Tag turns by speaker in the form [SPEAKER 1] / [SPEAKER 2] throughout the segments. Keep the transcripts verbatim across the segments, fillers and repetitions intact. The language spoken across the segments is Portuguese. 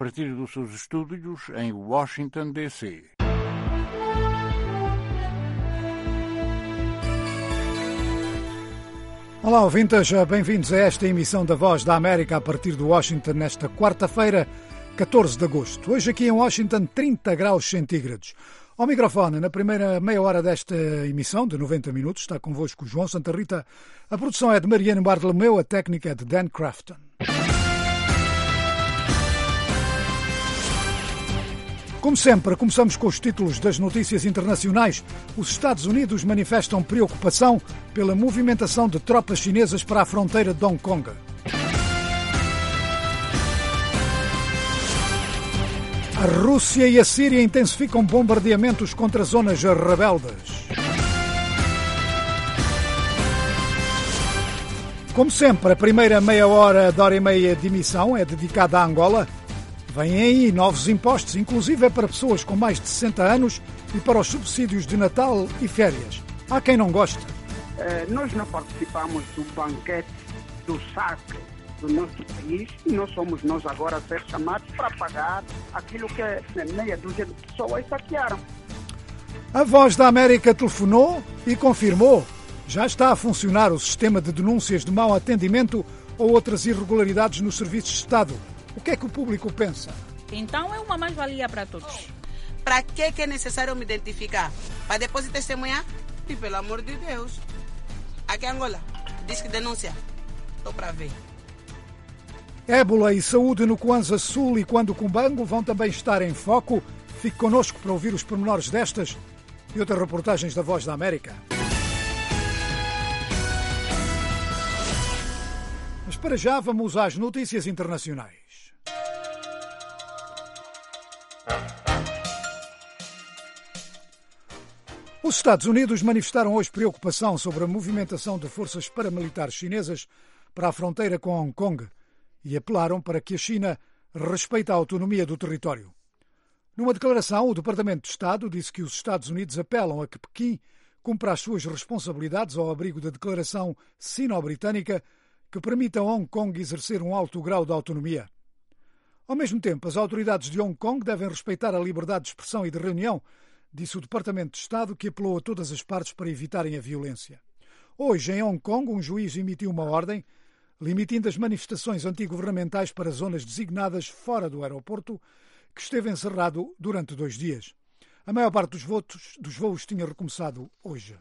[SPEAKER 1] a partir dos seus estúdios em Washington, D C
[SPEAKER 2] Olá, ouvintes, bem-vindos a esta emissão da Voz da América a partir de Washington nesta quarta-feira, catorze de agosto. Hoje aqui em Washington, trinta graus centígrados. Ao microfone, na primeira meia hora desta emissão, de noventa minutos, está convosco João Santa Rita. A produção é de Mariano Bartolomeu, a técnica é de Dan Crafton. Como sempre, começamos com os títulos das notícias internacionais. Os Estados Unidos manifestam preocupação pela movimentação de tropas chinesas para a fronteira de Hong Kong. A Rússia e a Síria intensificam bombardeamentos contra zonas rebeldes. Como sempre, a primeira meia hora, da hora e meia de emissão é dedicada à Angola. Vêm aí novos impostos, inclusive para pessoas com mais de sessenta anos e para os subsídios de Natal e férias. Há quem não goste.
[SPEAKER 3] Uh, nós não participamos do banquete, do saque do nosso país e não somos nós agora a ser chamados para pagar aquilo que meia dúzia de pessoas saquearam.
[SPEAKER 2] A Voz da América telefonou e confirmou. Já está a funcionar o sistema de denúncias de mau atendimento ou outras irregularidades nos serviços de Estado. O que é que o público pensa?
[SPEAKER 4] Então é uma mais-valia para todos.
[SPEAKER 5] Para que é necessário me identificar? Para depois testemunhar? E pelo amor de Deus. Aqui em Angola, diz que denúncia. Estou para ver.
[SPEAKER 2] Ébola e saúde no Kwanza Sul e Quando Cumbango vão também estar em foco. Fique connosco para ouvir os pormenores destas e outras reportagens da Voz da América. Mas para já vamos às notícias internacionais. Os Estados Unidos manifestaram hoje preocupação sobre a movimentação de forças paramilitares chinesas para a fronteira com Hong Kong e apelaram para que a China respeite a autonomia do território. Numa declaração, o Departamento de Estado disse que os Estados Unidos apelam a que Pequim cumpra as suas responsabilidades ao abrigo da declaração sino-britânica que permite a Hong Kong exercer um alto grau de autonomia. Ao mesmo tempo, as autoridades de Hong Kong devem respeitar a liberdade de expressão e de reunião, disse o Departamento de Estado, que apelou a todas as partes para evitarem a violência. Hoje, em Hong Kong, um juiz emitiu uma ordem limitando as manifestações antigovernamentais para zonas designadas fora do aeroporto, que esteve encerrado durante dois dias. A maior parte dos, votos, dos voos tinha recomeçado hoje.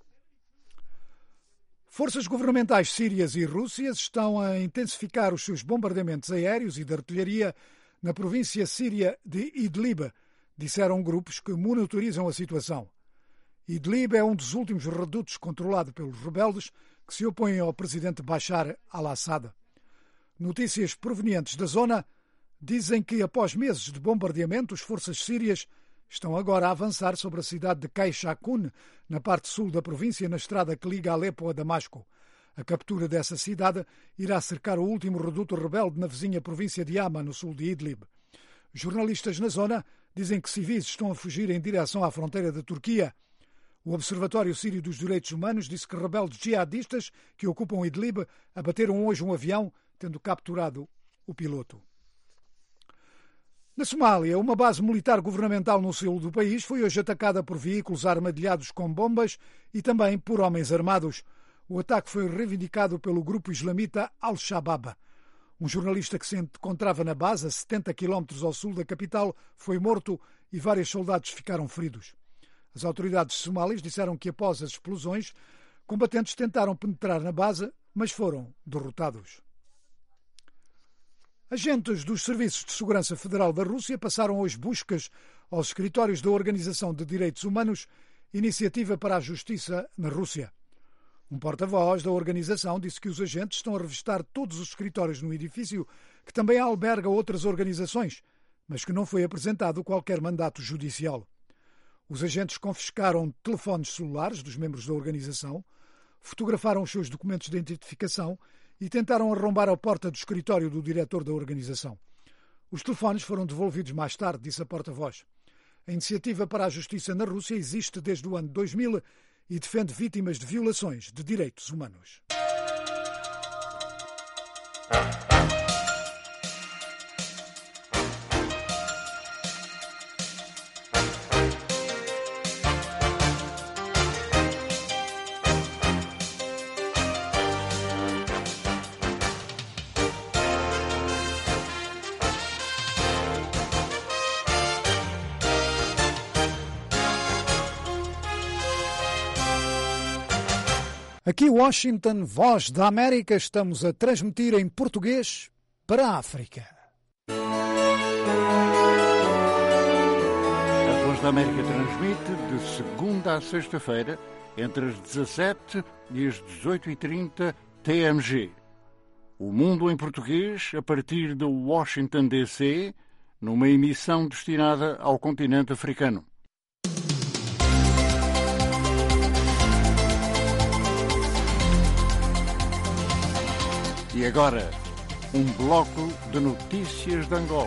[SPEAKER 2] Forças governamentais sírias e rússias estão a intensificar os seus bombardeamentos aéreos e de artilharia na província síria de Idlib, disseram grupos que monitorizam a situação. Idlib é um dos últimos redutos controlado pelos rebeldes que se opõem ao presidente Bashar al-Assad. Notícias provenientes da zona dizem que, após meses de bombardeamento, as forças sírias estão agora a avançar sobre a cidade de Kaishakun, na parte sul da província, na estrada que liga Alepo a Damasco. A captura dessa cidade irá cercar o último reduto rebelde na vizinha província de Hama, no sul de Idlib. Jornalistas na zona dizem que civis estão a fugir em direção à fronteira da Turquia. O Observatório Sírio dos Direitos Humanos disse que rebeldes jihadistas que ocupam Idlib abateram hoje um avião, tendo capturado o piloto. Na Somália, uma base militar governamental no sul do país foi hoje atacada por veículos armadilhados com bombas e também por homens armados. O ataque foi reivindicado pelo grupo islamita Al-Shabaab. Um jornalista que se encontrava na base, a setenta quilómetros ao sul da capital, foi morto e vários soldados ficaram feridos. As autoridades somalis disseram que, após as explosões, combatentes tentaram penetrar na base, mas foram derrotados. Agentes dos Serviços de Segurança Federal da Rússia passaram hoje buscas aos escritórios da Organização de Direitos Humanos, Iniciativa para a Justiça na Rússia. Um porta-voz da organização disse que os agentes estão a revistar todos os escritórios no edifício, que também alberga outras organizações, mas que não foi apresentado qualquer mandato judicial. Os agentes confiscaram telefones celulares dos membros da organização, fotografaram os seus documentos de identificação e tentaram arrombar a porta do escritório do diretor da organização. Os telefones foram devolvidos mais tarde, disse a porta-voz. A Iniciativa para a Justiça na Rússia existe desde o ano dois mil e defende vítimas de violações de direitos humanos. Aqui Washington, Voz da América, estamos a transmitir em português para a África.
[SPEAKER 1] A Voz da América transmite de segunda a sexta-feira, entre as dezassete e as dezoito e trinta T M G. O Mundo em Português, a partir de Washington, D C, numa emissão destinada ao continente africano. E agora, um bloco de notícias de Angola.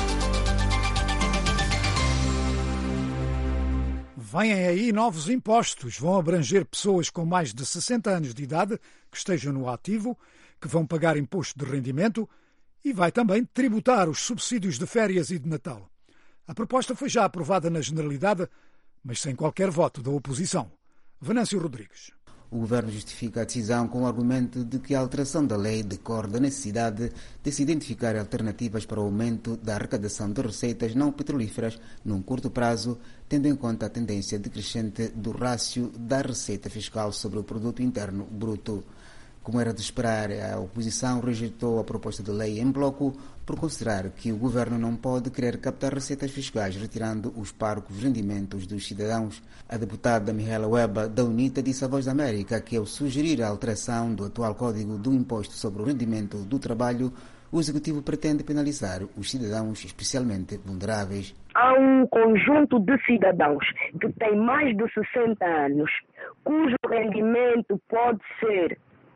[SPEAKER 2] Vêm aí novos impostos. Vão abranger pessoas com mais de sessenta anos de idade que estejam no ativo, que vão pagar imposto de rendimento e vai também tributar os subsídios de férias e de Natal. A proposta foi já aprovada na Generalidade, mas sem qualquer voto da oposição. Venâncio Rodrigues.
[SPEAKER 6] O Governo justifica a decisão com o argumento de que a alteração da lei decorre da necessidade de se identificar alternativas para o aumento da arrecadação de receitas não petrolíferas num curto prazo, tendo em conta a tendência decrescente do rácio da receita fiscal sobre o produto interno bruto. Como era de esperar, a oposição rejeitou a proposta de lei em bloco por considerar que o governo não pode querer captar receitas fiscais retirando os parcos rendimentos dos cidadãos. A deputada Mihaela Weba, da UNITA, disse à Voz da América que, ao sugerir a alteração do atual Código do Imposto sobre o Rendimento do Trabalho, o Executivo pretende penalizar os cidadãos especialmente vulneráveis.
[SPEAKER 7] Há um conjunto de cidadãos que têm mais de sessenta anos, cujo rendimento pode ser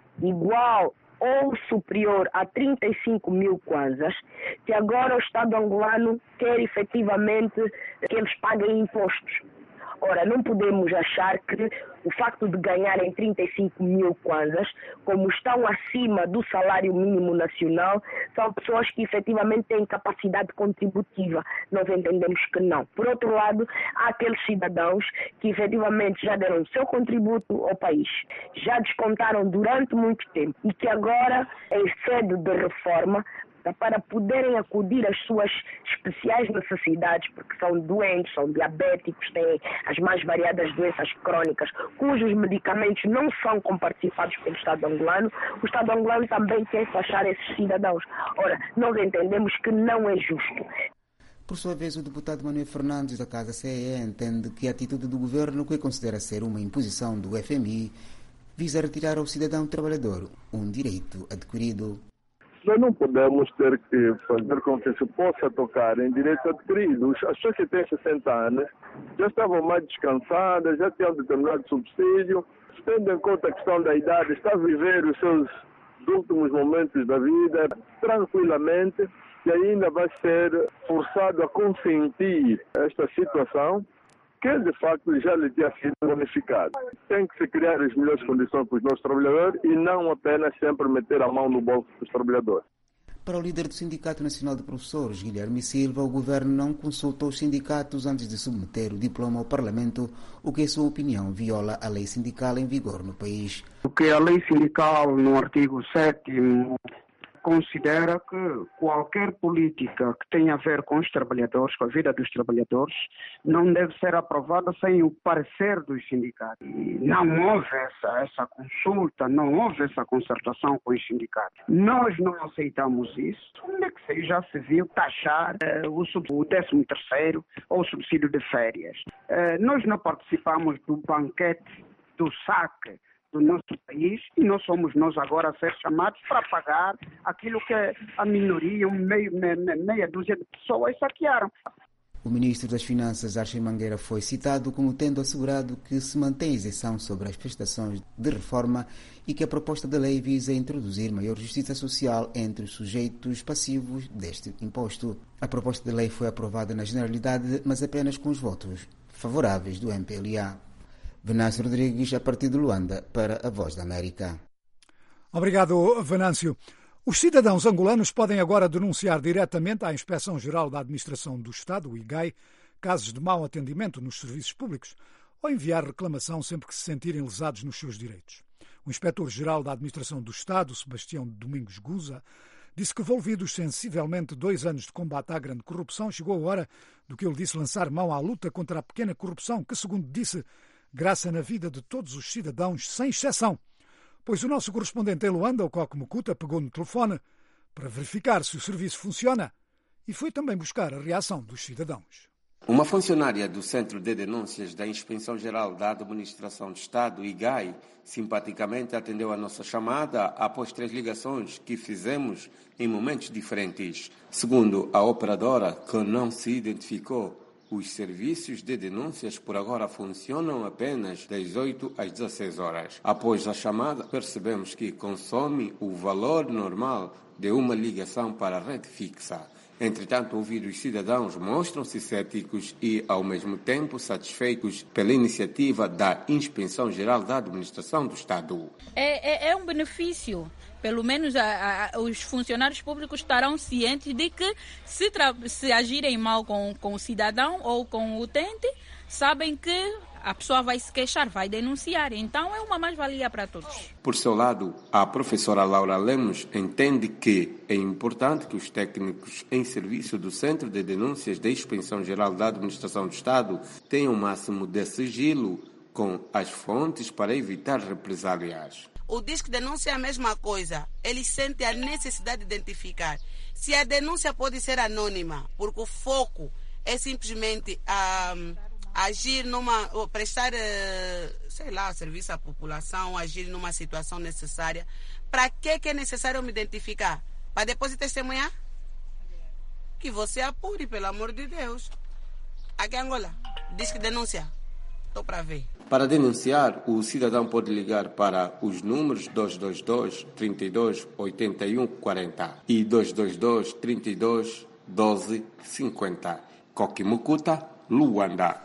[SPEAKER 7] igual ou superior a trinta e cinco mil kwanzas, que agora o Estado angolano quer efetivamente que eles paguem impostos. Ora, não podemos achar que o facto de ganharem trinta e cinco mil kwanzas, como estão acima do salário mínimo nacional, são pessoas que efetivamente têm capacidade contributiva. Nós entendemos que não. Por outro lado, há aqueles cidadãos que efetivamente já deram o seu contributo ao país, já descontaram durante muito tempo e que agora, em sede de reforma, para poderem acudir às suas especiais necessidades, porque são doentes, são diabéticos, têm as mais variadas doenças crónicas, cujos medicamentos não são comparticipados pelo Estado angolano, o Estado angolano também quer taxar esses cidadãos. Ora, nós entendemos que não é justo.
[SPEAKER 6] Por sua vez, o deputado Manuel Fernandes, da Casa C E E, entende que a atitude do governo, que considera ser uma imposição do F M I, visa retirar ao cidadão trabalhador um direito adquirido.
[SPEAKER 8] Nós não podemos ter que fazer com que se possa tocar em direitos adquiridos. As pessoas que têm sessenta anos já estavam mais descansadas, já tinham determinado subsídio, tendo em conta a questão da idade, está a viver os seus últimos momentos da vida tranquilamente e ainda vai ser forçado a consentir esta situação que de facto já lhe tinha sido bonificado. Tem que se criar as melhores condições para os nossos trabalhadores e não apenas sempre meter a mão no bolso dos trabalhadores.
[SPEAKER 6] Para o líder do Sindicato Nacional de Professores, Guilherme Silva, o governo não consultou os sindicatos antes de submeter o diploma ao Parlamento, o que, em sua opinião, viola a lei sindical em vigor no país.
[SPEAKER 3] O que a lei sindical, no artigo sétimo, considera que qualquer política que tenha a ver com os trabalhadores, com a vida dos trabalhadores, não deve ser aprovada sem o parecer dos sindicatos. E não houve essa, essa consulta, não houve essa concertação com os sindicatos. Nós não aceitamos isso. Onde é que se já se viu taxar eh, o, o décimo terceiro ou o subsídio de férias? Eh, nós não participamos do banquete, do saque do nosso país e não somos nós agora a ser chamados para pagar aquilo que a minoria, meio, meia dúzia de pessoas saquearam.
[SPEAKER 6] O ministro das Finanças, Archie Mangueira, foi citado como tendo assegurado que se mantém isenção sobre as prestações de reforma e que a proposta de lei visa introduzir maior justiça social entre os sujeitos passivos deste imposto. A proposta de lei foi aprovada na Generalidade, mas apenas com os votos favoráveis do M P L A. Venâncio Rodrigues, a partir de Luanda, para a Voz da América.
[SPEAKER 2] Obrigado, Venâncio. Os cidadãos angolanos podem agora denunciar diretamente à Inspeção-Geral da Administração do Estado, o I G A I, casos de mau atendimento nos serviços públicos ou enviar reclamação sempre que se sentirem lesados nos seus direitos. O Inspetor-Geral da Administração do Estado, Sebastião Domingos Guza, disse que, envolvidos sensivelmente dois anos de combate à grande corrupção, chegou a hora do que ele disse lançar mão à luta contra a pequena corrupção que, segundo disse, graça na vida de todos os cidadãos, sem exceção. pois o nosso correspondente em Luanda, o Coque Mukuta, pegou no telefone para verificar se o serviço funciona e foi também buscar a reação dos cidadãos.
[SPEAKER 9] Uma funcionária do Centro de Denúncias da Inspeção Geral da Administração do Estado, I G A I, simpaticamente atendeu a nossa chamada após três ligações que fizemos em momentos diferentes. Segundo a operadora, que não se identificou, os serviços de denúncias por agora funcionam apenas das oito às dezesseis horas. Após a chamada, percebemos que consome o valor normal de uma ligação para a rede fixa. Entretanto, ouvidos cidadãos mostram-se céticos e, ao mesmo tempo, satisfeitos pela iniciativa da Inspeção Geral da Administração do Estado.
[SPEAKER 4] É, é, é um benefício. Pelo menos a, a, os funcionários públicos estarão cientes de que se, tra- se agirem mal com, com o cidadão ou com o utente, sabem que a pessoa vai se queixar, vai denunciar. Então é uma mais-valia para todos.
[SPEAKER 9] Por seu lado, a professora Laura Lemos entende que é importante que os técnicos em serviço do Centro de Denúncias da Inspeção Geral da Administração do Estado tenham o máximo de sigilo com as fontes para evitar represálias.
[SPEAKER 5] O Disque Denúncia é a mesma coisa. Ele sente a necessidade de identificar. Se a denúncia pode ser anônima, porque o foco é simplesmente a... agir numa, prestar, sei lá, serviço à população, agir numa situação necessária. Para que que é necessário me identificar? Para depois testemunhar? Que você apure, pelo amor de Deus. Aqui em Angola, diz que denúncia. Estou para ver.
[SPEAKER 9] Para denunciar, o cidadão pode ligar para os números dois dois dois, trinta e dois, oitenta e um, quarenta e dois dois dois, trinta e dois, doze, cinquenta. Coque Mukuta, Luanda.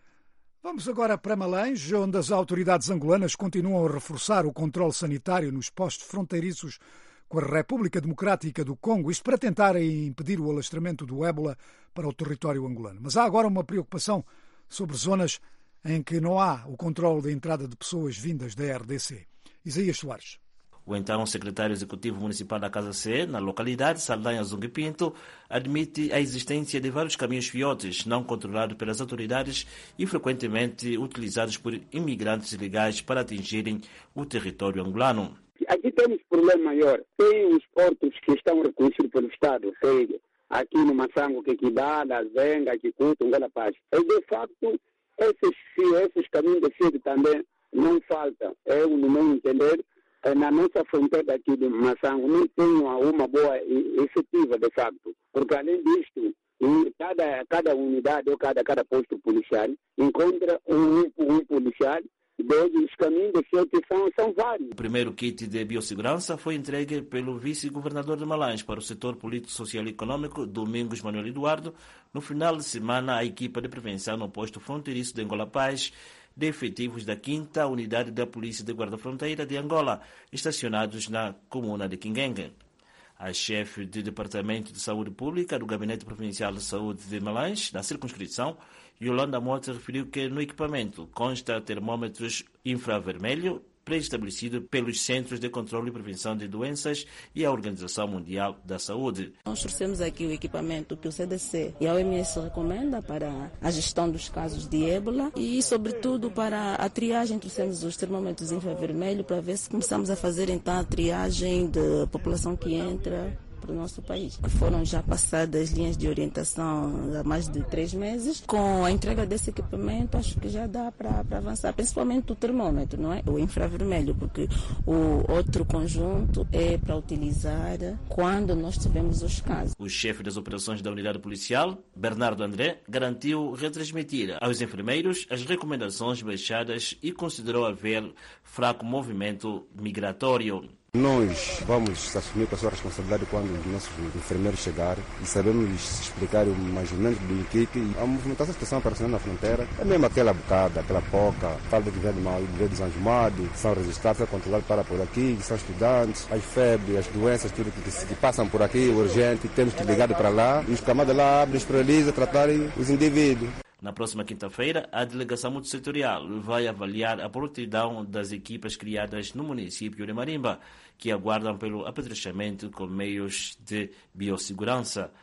[SPEAKER 2] Vamos agora para Malães, onde as autoridades angolanas continuam a reforçar o controle sanitário nos postos fronteiriços com a República Democrática do Congo, isto para tentarem impedir o alastramento do ébola para o território angolano. Mas há agora uma preocupação sobre zonas em que não há o controle da entrada de pessoas vindas da R D C. Isaías Soares.
[SPEAKER 10] O então secretário executivo municipal da Casa C, na localidade Saldanha Zungue Pinto, admite a existência de vários caminhos fiotes não controlados pelas autoridades e frequentemente utilizados por imigrantes ilegais para atingirem o território angolano.
[SPEAKER 3] Aqui temos um problema maior. Tem os portos que estão reconhecidos pelo Estado, seja aqui no Massango, Quequidá, Zenga, Quikuto, Angola Paz. E, de facto, esses, esses caminhos de fio também não faltam. É, no meu entender, na nossa fronteira aqui de Massango não tem uma boa e efetiva, de facto. Porque, além disto, cada, cada unidade ou cada, cada posto policial encontra um, um policial. Os caminhos de fio são, são vários.
[SPEAKER 10] O primeiro kit de biossegurança foi entregue pelo vice-governador de Malães para o setor político, social e econômico, Domingos Manuel Eduardo. No final de semana, a equipa de prevenção no posto fronteiriço de Angola Paz, de efetivos da quinta Unidade da Polícia de Guarda-Fronteira de Angola, estacionados na comuna de Quinguengue. A chefe do Departamento de Saúde Pública do Gabinete Provincial de Saúde de Malães, na circunscrição, Yolanda Mota, referiu que no equipamento consta termômetros infravermelho pré-estabelecido pelos Centros de Controlo e Prevenção de Doenças e a Organização Mundial da Saúde.
[SPEAKER 11] Nós trouxemos aqui o equipamento que o C D C e a O M S recomenda para a gestão dos casos de ébola e, sobretudo, para a triagem. Trouxemos os termômetros infravermelho para ver se começamos a fazer então a triagem da população que entra para o nosso país. Foram já passadas linhas de orientação há mais de três meses. Com a entrega desse equipamento, acho que já dá para, para avançar, principalmente o termômetro, não é? O infravermelho, porque o outro conjunto é para utilizar quando nós tivemos os casos.
[SPEAKER 10] O chefe das operações da unidade policial, Bernardo André, garantiu retransmitir aos enfermeiros as recomendações baixadas e considerou haver fraco movimento migratório.
[SPEAKER 12] Nós vamos assumir com a sua responsabilidade quando os nossos enfermeiros chegarem e sabemos explicar mais ou menos do que a movimentação da situação operacional na fronteira é mesmo aquela bocada, aquela poca, falta de verde mal, de verde desanjumado, são registrados, são controlados para por aqui, são estudantes, as febres, as doenças, tudo que, que passam por aqui, urgente, temos que ligar para lá e os camadas lá abrem, esperalizam, tratarem os indivíduos.
[SPEAKER 10] Na próxima quinta-feira, a delegação multissetorial vai avaliar a prontidão das equipas criadas no município de Marimba, que aguardam pelo apetrechamento com meios de biossegurança.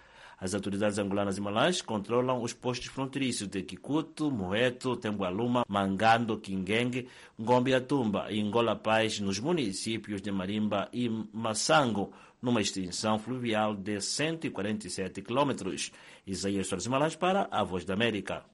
[SPEAKER 10] As autoridades angolanas e malãs controlam os postos fronteiriços de Kikutu, Moeto, Tembualuma, Mangando, Kinguenge, Ngombe-Atumba e Ngola Paz nos municípios de Marimba e Massango, numa extensão fluvial de cento e quarenta e sete quilômetros. Isaías Soares Malães para a Voz da América.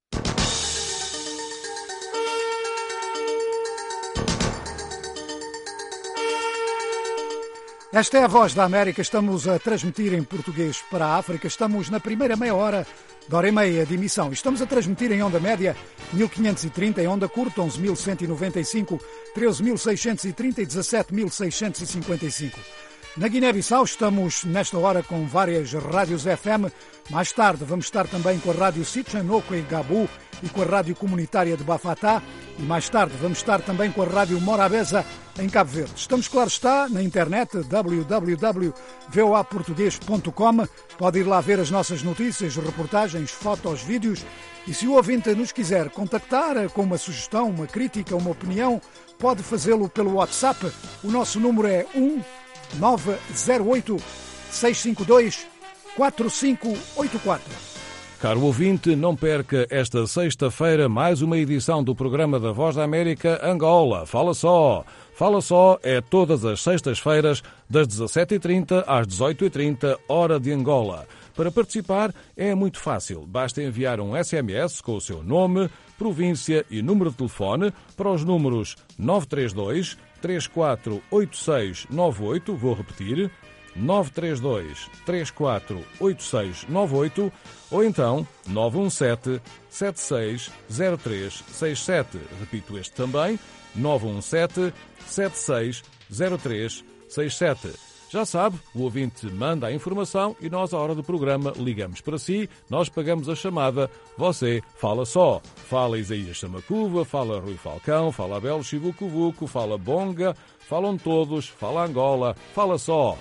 [SPEAKER 2] Esta é a Voz da América, estamos a transmitir em português para a África, estamos na primeira meia hora da hora e meia de emissão. Estamos a transmitir em onda média mil quinhentos e trinta, em onda curta onze mil cento e noventa e cinco, treze mil seiscentos e trinta e dezassete mil seiscentos e cinquenta e cinco. Na Guiné-Bissau estamos nesta hora com várias rádios F M. Mais tarde vamos estar também com a rádio Sichanoko em Gabu e com a rádio comunitária de Bafatá. E mais tarde vamos estar também com a rádio Morabeza em Cabo Verde. Estamos, claro está, na internet w w w ponto v o a português ponto com. Pode ir lá ver as nossas notícias, reportagens, fotos, vídeos. E se o ouvinte nos quiser contactar com uma sugestão, uma crítica, uma opinião, pode fazê-lo pelo WhatsApp. O nosso número é um nove zero oito, seis cinco dois, quatro cinco oito quatro.
[SPEAKER 13] Caro ouvinte, não perca esta sexta-feira mais uma edição do programa da Voz da América Angola. Fala só! Fala só é todas as sextas-feiras, das dezassete e trinta às dezoito e trinta, hora de Angola. Para participar é muito fácil. Basta enviar um S M S com o seu nome, província e número de telefone para os números nove três dois, três quatro oito seis nove oito, vou repetir, nove três dois, três quatro oito seis nove oito, ou então nove um sete, sete seis zero três seis sete. Repito este também, nove um sete, sete seis zero três seis sete. Já sabe, o ouvinte manda a informação e nós, à hora do programa, ligamos para si, nós pagamos a chamada, você fala só. Fala Isaías Samacuva, fala Rui Falcão, fala Abel Chivucuvuco, fala Bonga, falam todos, fala Angola, fala só.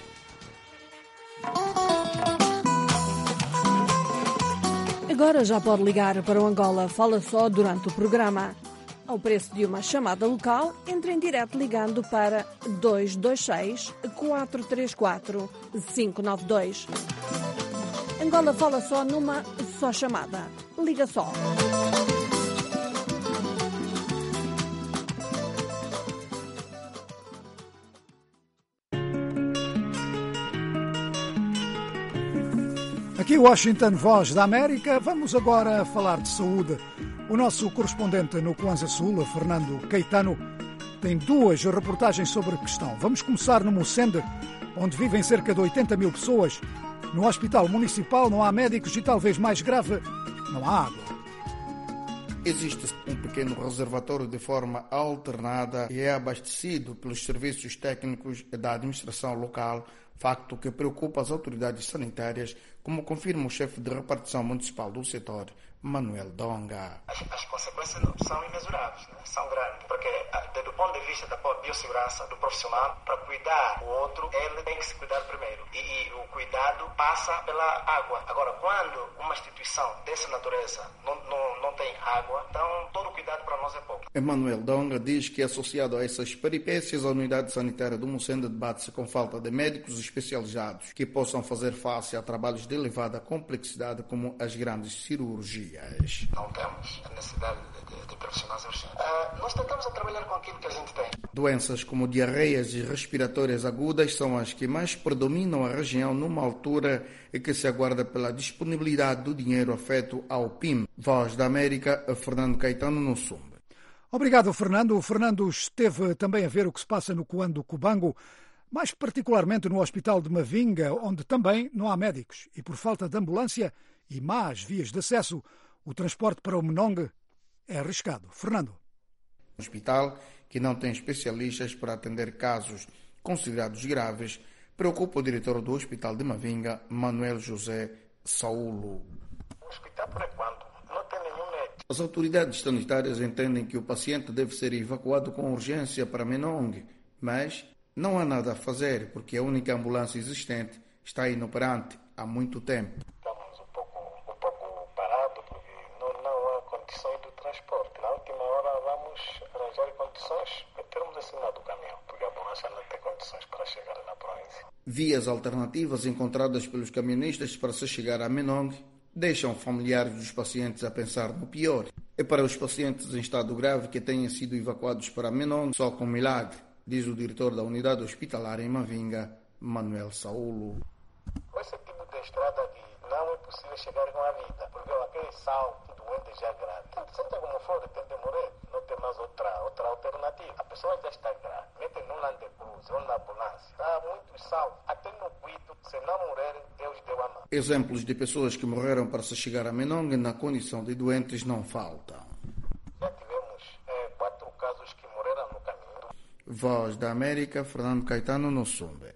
[SPEAKER 14] Agora já pode ligar para o Angola Fala Só durante o programa. Ao preço de uma chamada local, entre em direto ligando para dois dois seis, quatro três quatro, cinco nove dois. Angola Fala Só numa só chamada. Liga só.
[SPEAKER 2] Aqui Washington, Voz da América. Vamos agora falar de saúde. O nosso correspondente no Kwanza Sul, Fernando Caetano, tem duas reportagens sobre a questão. Vamos começar no Mucende, onde vivem cerca de oitenta mil pessoas. No Hospital Municipal não há médicos e, talvez mais grave, não há água.
[SPEAKER 15] Existe um pequeno reservatório de forma alternada e é abastecido pelos serviços técnicos da administração local, facto que preocupa as autoridades sanitárias, como confirma o chefe de repartição municipal do setor, Manuel Donga.
[SPEAKER 16] As, as consequências são imensuráveis, né? São grandes, porque do ponto de vista da biossegurança do profissional, para cuidar o outro, ele tem que se cuidar primeiro. E, e o cuidado passa pela água. Agora, quando uma instituição dessa natureza não, não, não tem água, então todo o cuidado para nós é pouco.
[SPEAKER 15] Manuel Donga diz que, associado a essas peripécias, a unidade sanitária do Mucende debate-se com falta de médicos especializados que possam fazer face a trabalhos de elevada complexidade como as grandes cirurgias.
[SPEAKER 16] Não temos a necessidade de, de, de profissionais urgentes. Uh, nós tentamos a trabalhar com aquilo que a gente tem.
[SPEAKER 15] Doenças como diarreias e respiratórias agudas são as que mais predominam a região numa altura em que se aguarda pela disponibilidade do dinheiro afeto ao P I M. Voz da América, Fernando Caetano, no Sumbe.
[SPEAKER 2] Obrigado, Fernando. O Fernando esteve também a ver o que se passa no Coando Cubango, mais particularmente no Hospital de Mavinga, onde também não há médicos e, por falta de ambulância e más vias de acesso, o transporte para o Menong é arriscado. Fernando.
[SPEAKER 15] O hospital, que não tem especialistas para atender casos considerados graves, preocupa o diretor do Hospital de Mavinga, Manuel José Saulo.
[SPEAKER 16] O hospital, por enquanto, não tem nenhum médico.
[SPEAKER 15] As autoridades sanitárias entendem que o paciente deve ser evacuado com urgência para Menong, mas não há nada a fazer porque a única ambulância existente está inoperante há muito tempo.
[SPEAKER 16] Estamos um pouco, um pouco parados porque não, não há condições de transporte. Na última hora vamos arranjar condições para termos assinado o caminhão, porque a ambulância não tem condições para chegar na província.
[SPEAKER 15] Vias alternativas encontradas pelos caministas para se chegar a Menong deixam familiares dos pacientes a pensar no pior. É para os pacientes em estado grave que tenham sido evacuados para Menong só com milagre, diz o diretor da unidade hospitalar em Mavinga, Manuel Saulo.
[SPEAKER 16] Com esse tipo de estrada aqui, não é possível chegar com a vida, porque aquele sal doente já grave. Seja como for, tem de morrer. Não tem mais outra, outra alternativa. A pessoa já está grave. Mete no Landecruz ou na ambulância. Está muito sal. Até no cuido, se não morrer, Deus deu a mão.
[SPEAKER 15] Exemplos de pessoas que morreram para se chegar a Menong na condição de doentes não faltam.
[SPEAKER 16] Já tivemos é, quatro casos que morreram no caminho.
[SPEAKER 15] Voz da América, Fernando Caetano, no Sumbe.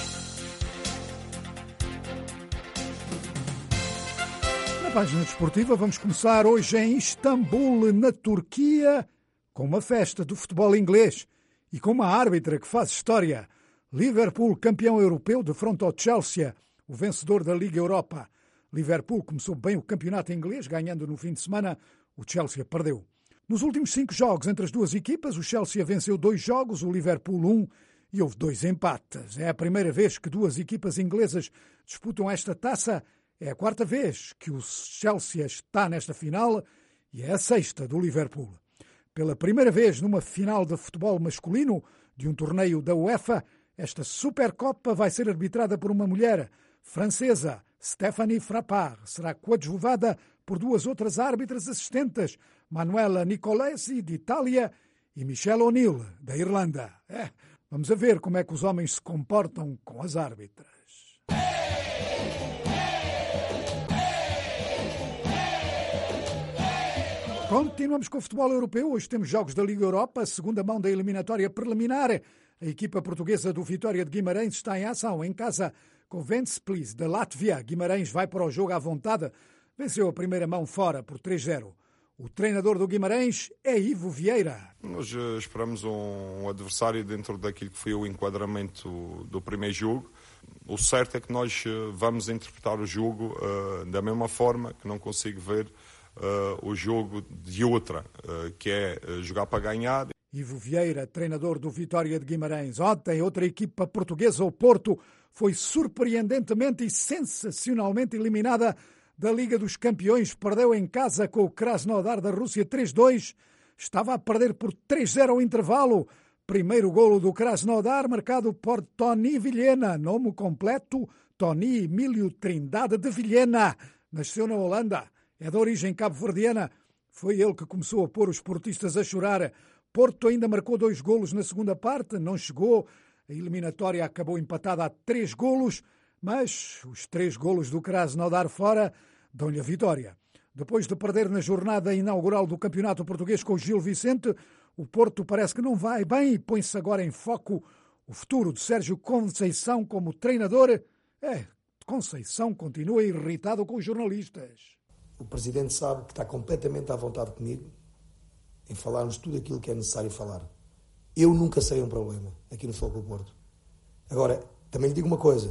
[SPEAKER 2] Na página desportiva vamos começar hoje em Istambul, na Turquia, com uma festa do futebol inglês e com uma árbitra que faz história. Liverpool, campeão europeu, defronta ao Chelsea, o vencedor da Liga Europa. Liverpool começou bem o campeonato inglês, ganhando no fim de semana, o Chelsea perdeu. Nos últimos cinco jogos entre as duas equipas, o Chelsea venceu dois jogos, o Liverpool um, e houve dois empates. É a primeira vez que duas equipas inglesas disputam esta taça. É a quarta vez que o Chelsea está nesta final e é a sexta do Liverpool. Pela primeira vez numa final de futebol masculino de um torneio da UEFA, esta Supercopa vai ser arbitrada por uma mulher francesa, Stéphanie Frappart. Será coadjuvada por duas outras árbitras assistentes, Manuela Nicolesi, de Itália, e Michelle O'Neill, da Irlanda. É, vamos a ver como é que os homens se comportam com as árbitras. Continuamos com o futebol europeu. Hoje temos jogos da Liga Europa, a segunda mão da eliminatória preliminar. A equipa portuguesa do Vitória de Guimarães está em ação em casa com o Ventspils da Látvia. Guimarães vai para o jogo à vontade. Venceu a primeira mão fora por três a zero. O treinador do Guimarães é Ivo Vieira.
[SPEAKER 17] Nós esperamos um adversário dentro daquilo que foi o enquadramento do primeiro jogo. O certo é que nós vamos interpretar o jogo uh, da mesma forma, que não consigo ver Uh, o jogo de outra, uh, que é uh, jogar para ganhar.
[SPEAKER 2] Ivo Vieira, treinador do Vitória de Guimarães. Ontem, outra equipa portuguesa, o Porto, foi surpreendentemente e sensacionalmente eliminada da Liga dos Campeões. Perdeu em casa com o Krasnodar da Rússia três a dois. Estava a perder por três a zero ao intervalo. Primeiro golo do Krasnodar, marcado por Tony Vilhena. Nome completo, Tony Emílio Trindade de Vilhena. Nasceu na Holanda. É de origem cabo-verdiana. Foi ele que começou a pôr os portistas a chorar. Porto ainda marcou dois golos na segunda parte, não chegou. A eliminatória acabou empatada a três golos, mas os três golos do Krasnodar fora dão-lhe a vitória. Depois de perder na jornada inaugural do Campeonato Português com o Gil Vicente, o Porto parece que não vai bem e põe-se agora em foco o futuro de Sérgio Conceição como treinador. É, Conceição continua irritado com os jornalistas.
[SPEAKER 18] O Presidente sabe que está completamente à vontade comigo em falarmos tudo aquilo que é necessário falar. Eu nunca sei um problema aqui no Futebol Clube Porto. Agora, também lhe digo uma coisa,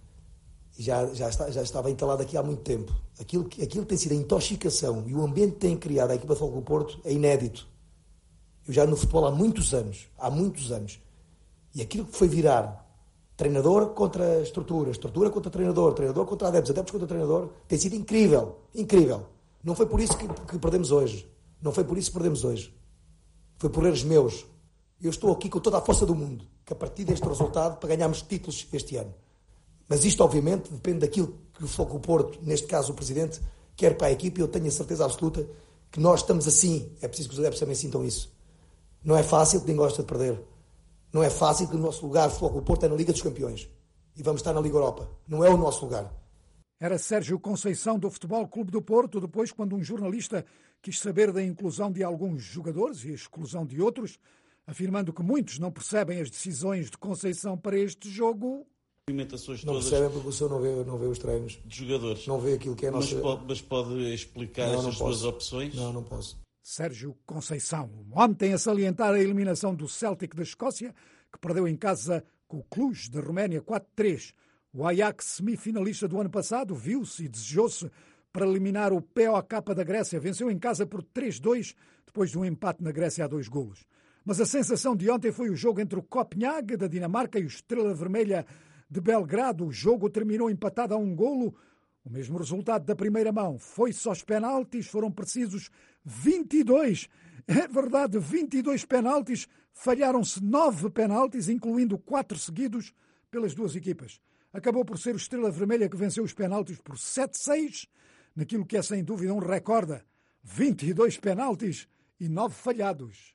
[SPEAKER 18] já, já, está, já estava entalado aqui há muito tempo. Aquilo que aquilo tem sido a intoxicação e o ambiente que tem criado a equipa do Futebol Clube Porto é inédito. Eu já no futebol há muitos anos, há muitos anos. E aquilo que foi virar treinador contra estrutura, estrutura contra treinador, treinador contra adeptos, adeptos contra treinador, tem sido incrível, incrível. Não foi por isso que, que perdemos hoje. Não foi por isso que perdemos hoje. Foi por erros meus. Eu estou aqui com toda a força do mundo, que a partir deste resultado, para ganharmos títulos este ano. Mas isto, obviamente, depende daquilo que o Futebol Clube Porto, neste caso o Presidente, quer para a equipe, e eu tenho a certeza absoluta que nós estamos assim. É preciso que os adeptos também sintam isso. Não é fácil, ninguém gosta de perder. Não é fácil, que o nosso lugar de Futebol Clube Porto é na Liga dos Campeões. E vamos estar na Liga Europa. Não é o nosso lugar.
[SPEAKER 2] Era Sérgio Conceição do Futebol Clube do Porto, depois quando um jornalista quis saber da inclusão de alguns jogadores e a exclusão de outros, afirmando que muitos não percebem as decisões de Conceição para este jogo.
[SPEAKER 18] Movimentações não percebem porque o senhor não vê, não vê os treinos
[SPEAKER 19] de jogadores.
[SPEAKER 18] Não vê aquilo que é a nossa...
[SPEAKER 19] Mas pode, mas pode explicar
[SPEAKER 18] não,
[SPEAKER 19] essas suas opções?
[SPEAKER 18] Não, não posso.
[SPEAKER 2] Sérgio Conceição. Ontem a salientar a eliminação do Celtic da Escócia, que perdeu em casa com o Cluj da Roménia quatro a três. O Ajax, semifinalista do ano passado, viu-se e desejou-se para eliminar o P O K da Grécia. Venceu em casa por três a dois, depois de um empate na Grécia a dois golos. Mas a sensação de ontem foi o jogo entre o Copenhague da Dinamarca e o Estrela Vermelha de Belgrado. O jogo terminou empatado a um golo. O mesmo resultado da primeira mão. Foi-se aos penaltis, foram precisos vinte e dois. É verdade, vinte e dois penaltis. Falharam-se nove penaltis, incluindo quatro seguidos pelas duas equipas. Acabou por ser o Estrela Vermelha que venceu os penaltis por sete a seis, naquilo que é sem dúvida um recorde. vinte e dois penaltis e nove falhados.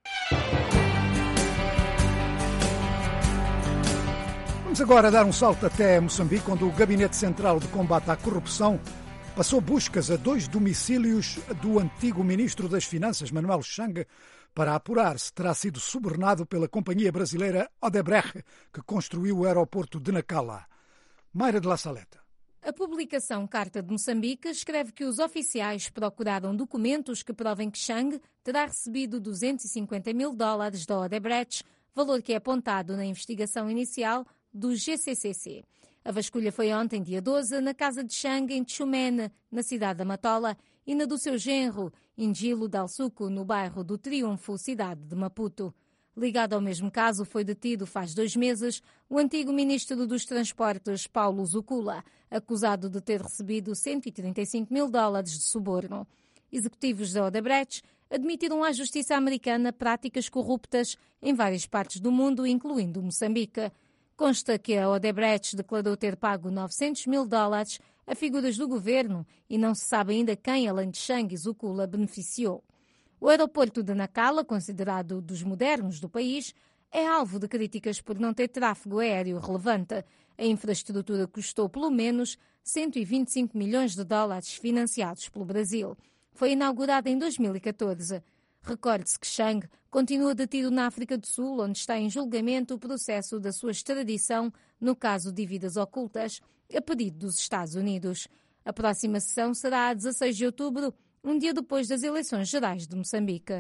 [SPEAKER 2] Vamos agora dar um salto até Moçambique, onde o Gabinete Central de Combate à Corrupção passou buscas a dois domicílios do antigo Ministro das Finanças, Manuel Chang, para apurar se terá sido subornado pela companhia brasileira Odebrecht, que construiu o aeroporto de Nacala. Mayra de La Saleta.
[SPEAKER 20] A publicação Carta de Moçambique escreve que os oficiais procuraram documentos que provem que Chang terá recebido duzentos e cinquenta mil dólares da Odebrecht, valor que é apontado na investigação inicial do G C C C. A vasculha foi ontem, dia doze, na casa de Chang, em Tchumene, na cidade da Matola, e na do seu genro, Ingilo Dalsuco, no bairro do Triunfo, cidade de Maputo. Ligado ao mesmo caso, foi detido faz dois meses o antigo ministro dos Transportes, Paulo Zucula, acusado de ter recebido cento e trinta e cinco mil dólares de suborno. Executivos da Odebrecht admitiram à justiça americana práticas corruptas em várias partes do mundo, incluindo Moçambique. Consta que a Odebrecht declarou ter pago novecentos mil dólares a figuras do governo e não se sabe ainda quem, além de Chang e Zucula, beneficiou. O aeroporto de Nacala, considerado dos modernos do país, é alvo de críticas por não ter tráfego aéreo relevante. A infraestrutura custou pelo menos cento e vinte e cinco milhões de dólares financiados pelo Brasil. Foi inaugurada em dois mil e catorze. Recorde-se que Chang continua detido na África do Sul, onde está em julgamento o processo da sua extradição no caso de dívidas ocultas, a pedido dos Estados Unidos. A próxima sessão será a dezasseis de outubro, um dia depois das eleições gerais de Moçambique.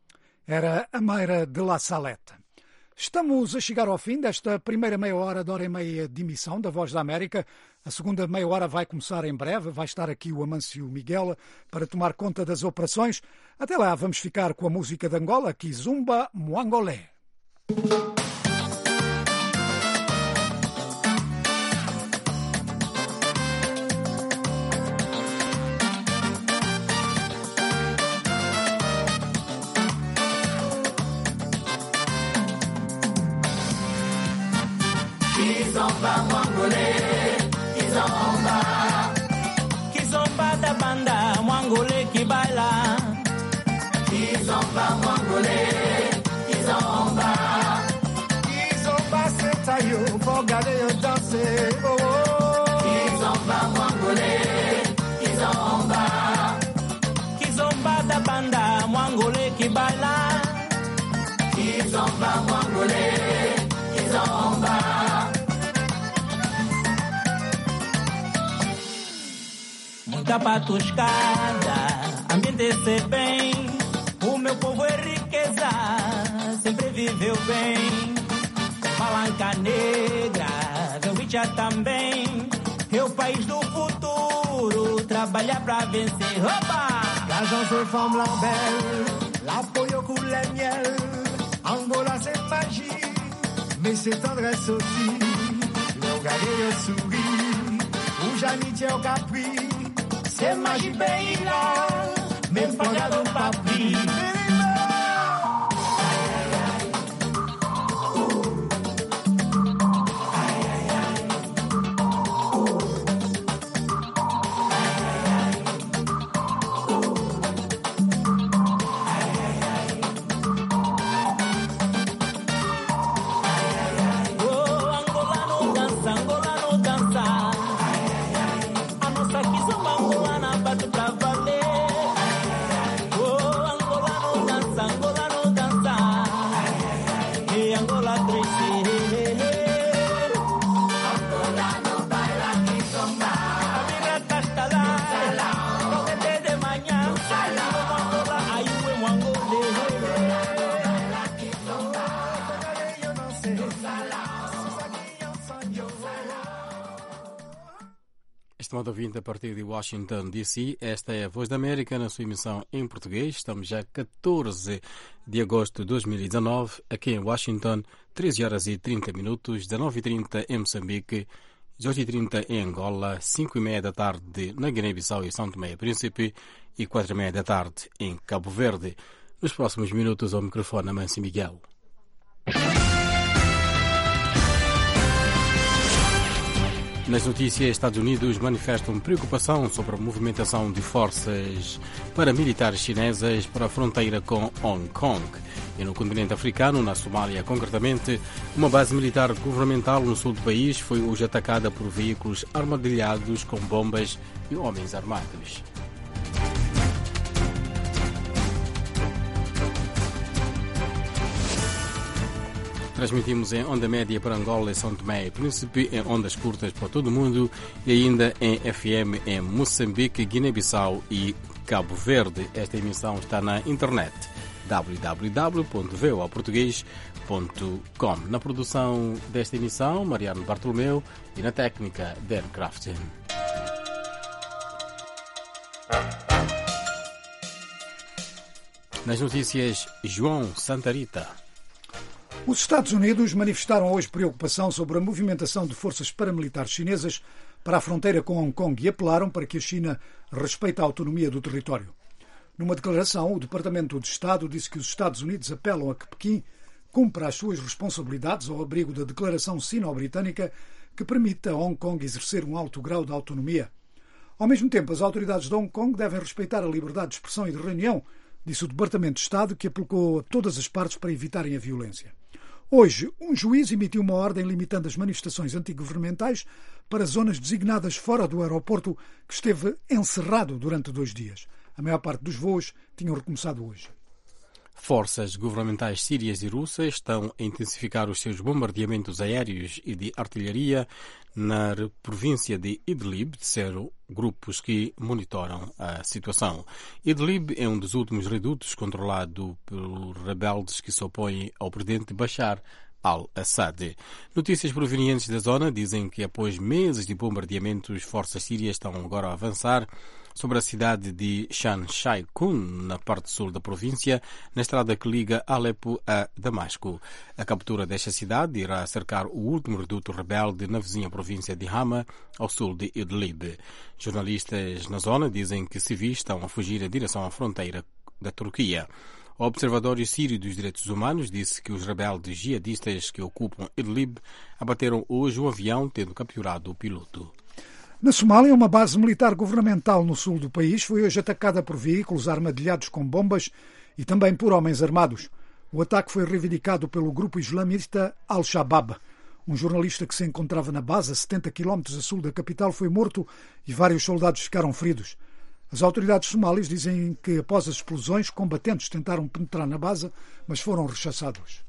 [SPEAKER 2] Era a Mayra de La Saleta. Estamos a chegar ao fim desta primeira meia hora, de hora e meia de emissão da Voz da América. A segunda meia hora vai começar em breve. Vai estar aqui o Amâncio Miguel para tomar conta das operações. Até lá, vamos ficar com a música de Angola, Kizomba Mwangolé.
[SPEAKER 21] Kizomba Mwangolé, Kizomba, Kizomba da banda Mwangolé que baila. Kizomba Mwangolé, Kizomba, Kizomba senta yo, fogade yo danse. Oh oh. Kizomba Mwangolé, Kizomba, Kizomba da banda Mwangolé que baila. Kizomba Mwangolé, Kizomba. Muita patuscada, ambiente ser bem. O meu povo é riqueza, sempre viveu bem. Palanca negra, Velvicha também. É o país do futuro, trabalhar pra vencer. Opa! L'argent se forme la belle, la pollo coule le miel. Angola c'est magie, mais c'est tendresse aussi. Le gagueiro sourit, o Janite é o Capri. C'est magie pays là, même pas de papier. Angola
[SPEAKER 1] estimado ouvinte, a partir de Washington, D C, esta é a Voz da América na sua emissão em português. Estamos já catorze de agosto de dois mil e dezanove, aqui em Washington, treze horas e trinta minutos, dezenove e trinta em Moçambique, dezoito e trinta em Angola, cinco e meia da tarde na Guiné-Bissau e São Tomé e Príncipe e quatro e meia da tarde em Cabo Verde. Nos próximos minutos, ao microfone, Amâncio Miguel. Nas notícias, Estados Unidos manifestam preocupação sobre a movimentação de forças paramilitares chinesas para a fronteira com Hong Kong. E no continente africano, na Somália concretamente, uma base militar governamental no sul do país foi hoje atacada por veículos armadilhados com bombas e homens armados. Transmitimos em onda média para Angola e São Tomé e Príncipe, em ondas curtas para todo o mundo e ainda em F M em Moçambique, Guiné-Bissau e Cabo Verde. Esta emissão está na internet w w w ponto v o a português ponto com. Na produção desta emissão, Mariano Bartolomeu e na técnica, Dan Crafton. Nas notícias, João Santarita.
[SPEAKER 2] Os Estados Unidos manifestaram hoje preocupação sobre a movimentação de forças paramilitares chinesas para a fronteira com Hong Kong e apelaram para que a China respeite a autonomia do território. Numa declaração, o Departamento de Estado disse que os Estados Unidos apelam a que Pequim cumpra as suas responsabilidades ao abrigo da Declaração Sino-Britânica que permite a Hong Kong exercer um alto grau de autonomia. Ao mesmo tempo, as autoridades de Hong Kong devem respeitar a liberdade de expressão e de reunião, disse o Departamento de Estado, que apelou a todas as partes para evitarem a violência. Hoje, um juiz emitiu uma ordem limitando as manifestações antigovernamentais para zonas designadas fora do aeroporto, que esteve encerrado durante dois dias. A maior parte dos voos tinham recomeçado hoje.
[SPEAKER 1] Forças governamentais sírias e russas estão a intensificar os seus bombardeamentos aéreos e de artilharia na província de Idlib, disseram grupos que monitoram a situação. Idlib é um dos últimos redutos controlado pelos rebeldes que se opõem ao presidente Bashar al-Assad. Notícias provenientes da zona dizem que após meses de bombardeamentos, forças sírias estão agora a avançar sobre a cidade de Shan Shaikun, na parte sul da província, na estrada que liga Alepo a Damasco. A captura desta cidade irá cercar o último reduto rebelde na vizinha província de Hama, ao sul de Idlib. Jornalistas na zona dizem que civis estão a fugir em direção à fronteira da Turquia. O Observatório Sírio dos Direitos Humanos disse que os rebeldes jihadistas que ocupam Idlib abateram hoje um avião, tendo capturado o piloto.
[SPEAKER 2] Na Somália, uma base militar governamental no sul do país foi hoje atacada por veículos armadilhados com bombas e também por homens armados. O ataque foi reivindicado pelo grupo islamista Al-Shabaab. Um jornalista que se encontrava na base, a setenta quilómetros a sul da capital, foi morto e vários soldados ficaram feridos. As autoridades somalis dizem que, após as explosões, combatentes tentaram penetrar na base, mas foram rechaçados.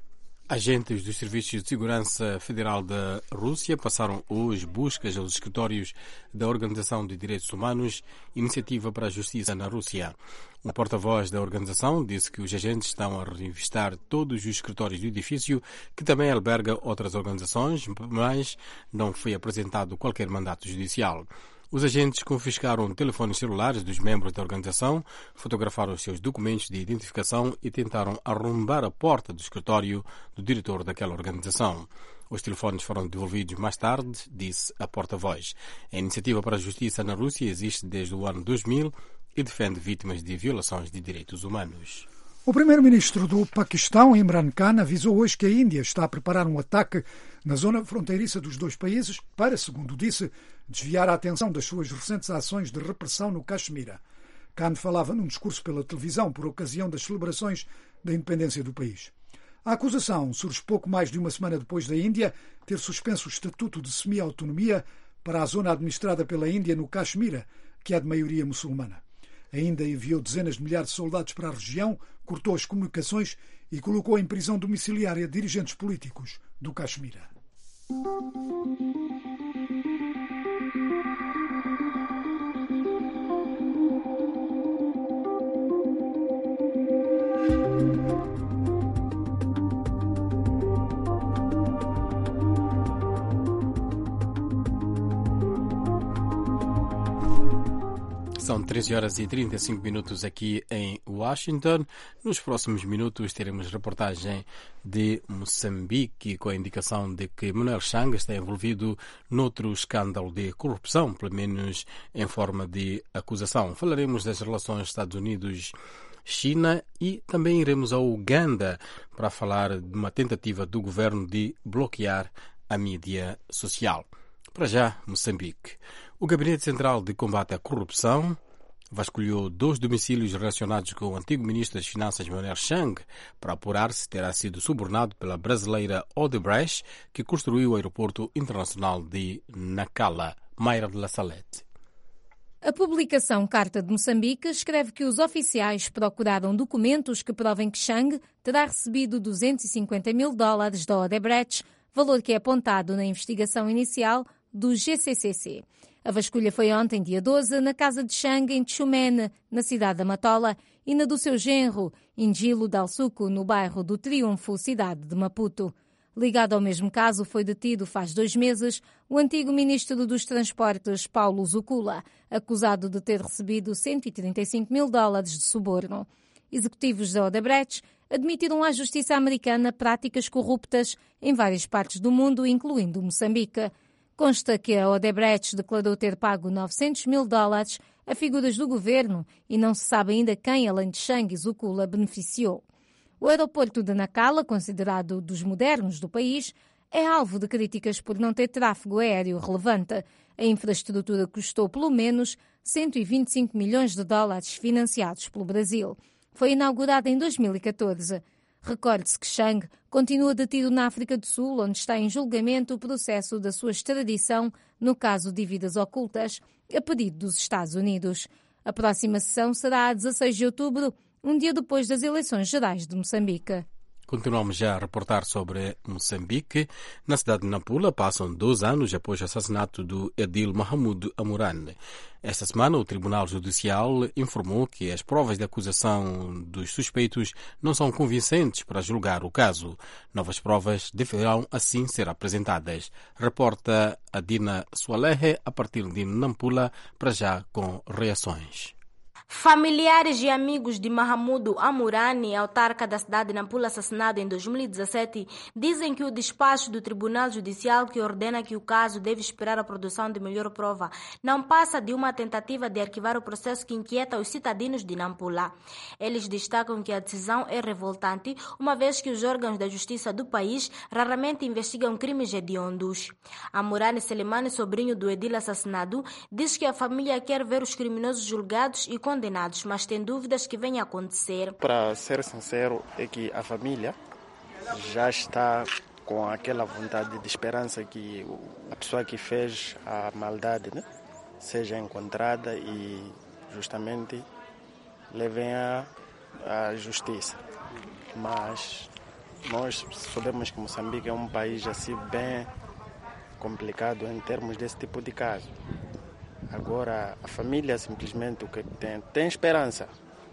[SPEAKER 1] Agentes dos Serviços de Segurança Federal da Rússia passaram hoje buscas aos escritórios da Organização de Direitos Humanos, Iniciativa para a Justiça na Rússia. Um porta-voz da organização disse que os agentes estão a revistar todos os escritórios do edifício, que também alberga outras organizações, mas não foi apresentado qualquer mandato judicial. Os agentes confiscaram telefones celulares dos membros da organização, fotografaram os seus documentos de identificação e tentaram arrombar a porta do escritório do diretor daquela organização. Os telefones foram devolvidos mais tarde, disse a porta-voz. A Iniciativa para a Justiça na Rússia existe desde o ano dois mil e defende vítimas de violações de direitos humanos.
[SPEAKER 2] O primeiro-ministro do Paquistão, Imran Khan, avisou hoje que a Índia está a preparar um ataque na zona fronteiriça dos dois países para, segundo disse, desviar a atenção das suas recentes ações de repressão no Caxemira. Khan falava num discurso pela televisão por ocasião das celebrações da independência do país. A acusação surge pouco mais de uma semana depois da Índia ter suspenso o estatuto de semi-autonomia para a zona administrada pela Índia no Caxemira, que é de maioria muçulmana. Ainda enviou dezenas de milhares de soldados para a região, cortou as comunicações e colocou em prisão domiciliária dirigentes políticos do Caxemira.
[SPEAKER 1] São treze horas e trinta e cinco minutos aqui em Washington. Nos próximos minutos teremos reportagem de Moçambique com a indicação de que Manuel Chang está envolvido noutro escândalo de corrupção, pelo menos em forma de acusação. Falaremos das relações Estados Unidos-China e também iremos ao Uganda para falar de uma tentativa do governo de bloquear a mídia social. Para já, Moçambique. O Gabinete Central de Combate à Corrupção vasculhou dois domicílios relacionados com o antigo ministro das Finanças, Manuel Chang, para apurar se terá sido subornado pela brasileira Odebrecht, que construiu o aeroporto internacional de Nacala. Mayra de la Salete.
[SPEAKER 20] A publicação Carta de Moçambique escreve que os oficiais procuraram documentos que provem que Chang terá recebido duzentos e cinquenta mil dólares da Odebrecht, valor que é apontado na investigação inicial do G C C C. A vasculha foi ontem, dia doze, na casa de Chang, em Tchumene, na cidade da Matola, e na do seu genro, Ingilo Dalsuco, no bairro do Triunfo, cidade de Maputo. Ligado ao mesmo caso, foi detido faz dois meses o antigo ministro dos Transportes, Paulo Zucula, acusado de ter recebido cento e trinta e cinco mil dólares de suborno. Executivos da Odebrecht admitiram à justiça americana práticas corruptas em várias partes do mundo, incluindo Moçambique. Consta que a Odebrecht declarou ter pago novecentos mil dólares a figuras do governo e não se sabe ainda quem, além de Chang e Zucula, beneficiou. O aeroporto de Nacala, considerado dos modernos do país, é alvo de críticas por não ter tráfego aéreo relevante. A infraestrutura custou pelo menos cento e vinte e cinco milhões de dólares financiados pelo Brasil. Foi inaugurada em dois mil e catorze. Recorde-se que Chang continua detido na África do Sul, onde está em julgamento o processo da sua extradição no caso de dívidas ocultas, a pedido dos Estados Unidos. A próxima sessão será a dezasseis de outubro, um dia depois das eleições gerais de Moçambique.
[SPEAKER 1] Continuamos já a reportar sobre Moçambique. Na cidade de Nampula, passam dois anos após o assassinato do Edil Mahamudu Amurane. Esta semana, o Tribunal Judicial informou que as provas de acusação dos suspeitos não são convincentes para julgar o caso. Novas provas deverão, assim, ser apresentadas. Reporta Adina Sualehe, a partir de Nampula, para já com reações.
[SPEAKER 7] Familiares e amigos de Mahamudu Amurane, autarca da cidade de Nampula, assassinado em dois mil e dezassete, dizem que o despacho do Tribunal Judicial, que ordena que o caso deve esperar a produção de melhor prova, não passa de uma tentativa de arquivar o processo que inquieta os cidadãos de Nampula. Eles destacam que a decisão é revoltante, uma vez que os órgãos da justiça do país raramente investigam crimes hediondos. Amurane Selemane, sobrinho do Edil assassinado, diz que a família quer ver os criminosos julgados e condenados, mas tem dúvidas que venha a acontecer.
[SPEAKER 22] Para ser sincero, é que a família já está com aquela vontade de esperança que a pessoa que fez a maldade, né, seja encontrada e justamente levem à à justiça. Mas nós sabemos que Moçambique é um país assim bem complicado em termos desse tipo de caso. Agora, a família simplesmente o que tem, tem esperança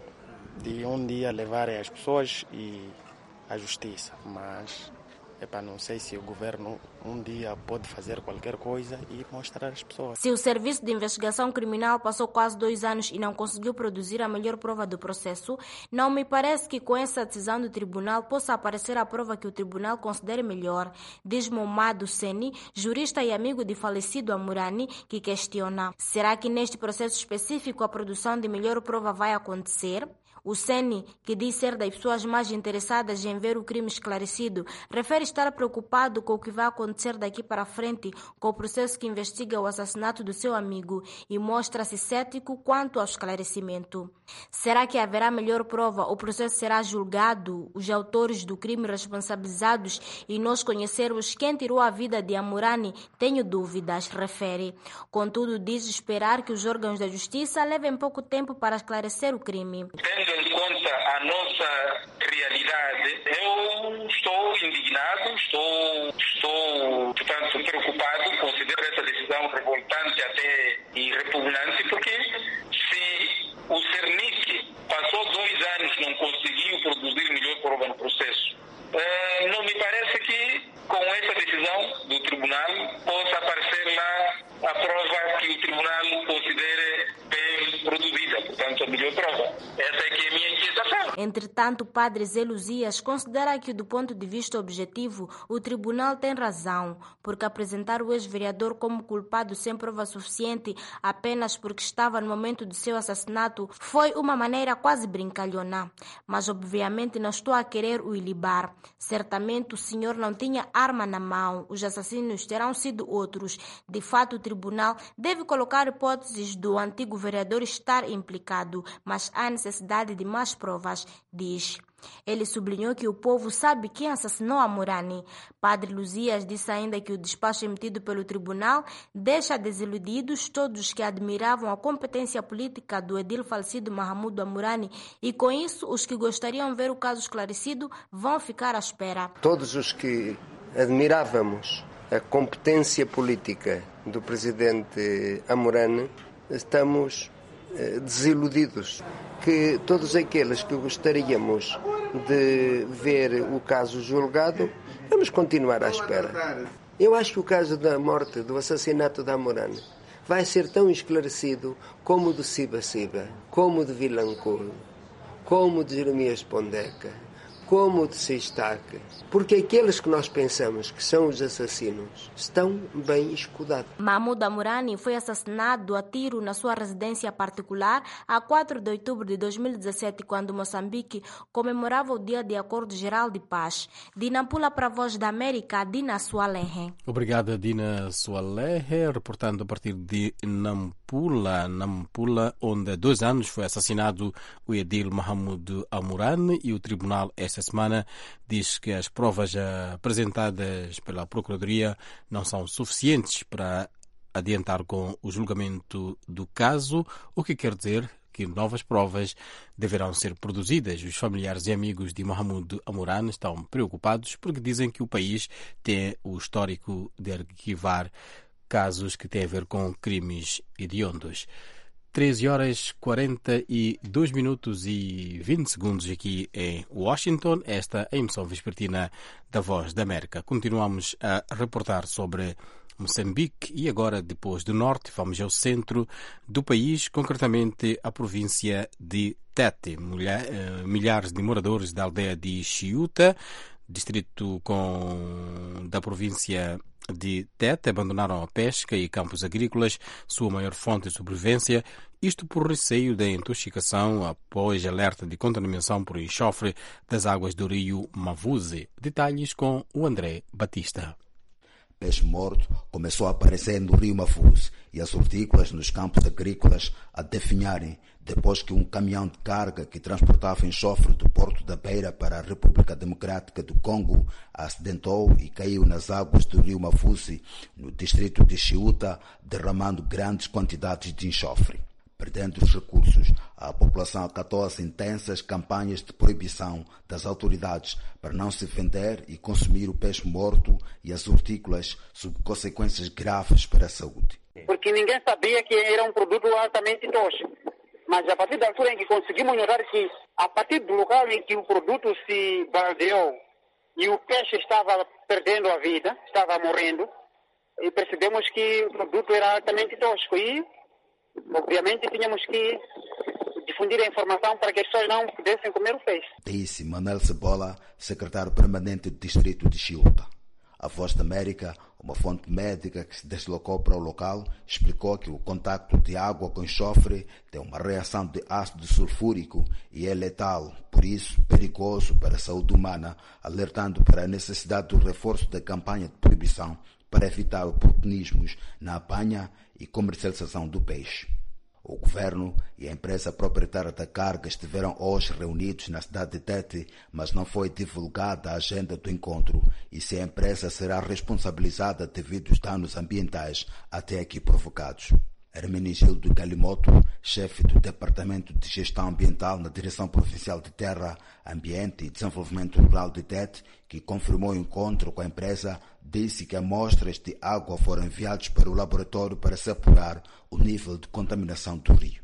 [SPEAKER 22] de um dia levarem as pessoas e à justiça, mas epa, não sei se o governo um dia pode fazer qualquer coisa e mostrar às pessoas.
[SPEAKER 7] Se o Serviço de Investigação Criminal passou quase dois anos e não conseguiu produzir a melhor prova do processo, não me parece que com essa decisão do tribunal possa aparecer a prova que o tribunal considere melhor, diz Momado Seni, jurista e amigo de falecido Amurane, que questiona: será que neste processo específico a produção de melhor prova vai acontecer? O Seni, que diz ser das pessoas mais interessadas em ver o crime esclarecido, refere estar preocupado com o que vai acontecer daqui para frente com o processo que investiga o assassinato do seu amigo e mostra-se cético quanto ao esclarecimento. Será que haverá melhor prova? O processo será julgado, os autores do crime responsabilizados e nós conhecermos quem tirou a vida de Amurane? Tenho dúvidas, refere. Contudo, diz esperar que os órgãos da justiça levem pouco tempo para esclarecer o crime.
[SPEAKER 23] Tendo em conta a nossa realidade, eu estou indignado, estou, estou portanto, preocupado, considero essa decisão revoltante até e repugnante, porque se o Cernic passou dois anos e não conseguiu produzir melhor prova no processo, eh, não me parece que com essa decisão do tribunal possa aparecer lá a prova que o tribunal considere bem produzida. Essa é que é a minha inquietação.
[SPEAKER 7] Entretanto, o padre Zé Luzias considera que, do ponto de vista objetivo, o tribunal tem razão, porque apresentar o ex-vereador como culpado sem prova suficiente apenas porque estava no momento do seu assassinato foi uma maneira quase brincalhona. Mas, obviamente, não estou a querer o ilibar. Certamente o senhor não tinha arma na mão. Os assassinos terão sido outros. De fato, o tribunal deve colocar hipóteses do antigo vereador estar implicado, mas há necessidade de mais provas, diz. Ele sublinhou que o povo sabe quem assassinou Amurani. Padre Luzias disse ainda que o despacho emitido pelo tribunal deixa desiludidos todos que admiravam a competência política do edil falecido Mahamudu Amurani e, com isso, os que gostariam de ver o caso esclarecido vão ficar à espera.
[SPEAKER 4] Todos os que admirávamos a competência política do presidente Amurani estamos desiludidos, que todos aqueles que gostaríamos de ver o caso julgado, vamos continuar à espera. Eu acho que o caso da morte, do assassinato da Amurani, vai ser tão esclarecido como o de Siba Siba, como o de Vilanculo, como o de Jeremias Pondeca, como o de Sestaque, porque aqueles que nós pensamos que são os assassinos estão bem escudados.
[SPEAKER 7] Mahamudu Amurani foi assassinado a tiro na sua residência particular a quatro de outubro de dois mil e dezessete, quando Moçambique comemorava o Dia de Acordo Geral de Paz. De Nampula para a Voz da América, Dina Sualehe.
[SPEAKER 1] Obrigada, Dina Sualehe, reportando a partir de Nampula, Nampula, onde há dois anos foi assassinado o edil Mahamudu Amurani e o tribunal esta semana diz que as provas apresentadas pela Procuradoria não são suficientes para adiantar com o julgamento do caso, o que quer dizer que novas provas deverão ser produzidas. Os familiares e amigos de Mahamudu Amurani estão preocupados porque dizem que o país tem o histórico de arquivar casos que têm a ver com crimes hediondos. treze horas quarenta e dois minutos e vinte segundos aqui em Washington. Esta é a emissão vespertina da Voz da América. Continuamos a reportar sobre Moçambique e agora, depois do norte, vamos ao centro do país, concretamente a província de Tete. Milhares de moradores da aldeia de Chiuta, distrito com, da província de Tete, abandonaram a pesca e campos agrícolas, sua maior fonte de sobrevivência, isto por receio da intoxicação após alerta de contaminação por enxofre das águas do rio Mavuze. Detalhes com o André Batista.
[SPEAKER 6] Peixe morto começou a aparecer no rio Mavuze e as hortícolas nos campos agrícolas a definharem depois que um caminhão de carga que transportava enxofre do Porto da Beira para a República Democrática do Congo acidentou e caiu nas águas do rio Mavuze, no distrito de Chiuta, derramando grandes quantidades de enxofre. Perdendo os recursos, a população acatou as intensas campanhas de proibição das autoridades para não se vender e consumir o peixe morto e as hortícolas, sob consequências graves para a saúde.
[SPEAKER 3] Porque ninguém sabia que era um produto altamente tóxico. Mas a partir da altura em que conseguimos notar que, a partir do local em que o produto se baldeou e o peixe estava perdendo a vida, estava morrendo, e percebemos que o produto era altamente tóxico e, obviamente, tínhamos que difundir a informação para que as pessoas não pudessem comer o peixe.
[SPEAKER 6] Disse Manuel Cebola, secretário permanente do distrito de Chiuta. A Voz da América, uma fonte médica que se deslocou para o local, explicou que o contacto de água com enxofre tem uma reação de ácido sulfúrico e é letal, por isso perigoso para a saúde humana, alertando para a necessidade do reforço da campanha de proibição para evitar oportunismos na apanha e comercialização do peixe. O governo e a empresa proprietária da carga estiveram hoje reunidos na cidade de Tete, mas não foi divulgada a agenda do encontro e se a empresa será responsabilizada devido aos danos ambientais até aqui provocados. Hermenegildo Galimoto, chefe do Departamento de Gestão Ambiental na Direção Provincial de Terra, Ambiente e Desenvolvimento Rural de Tete, que confirmou o encontro com a empresa, disse que amostras de água foram enviadas para o laboratório para se apurar o nível de contaminação do rio.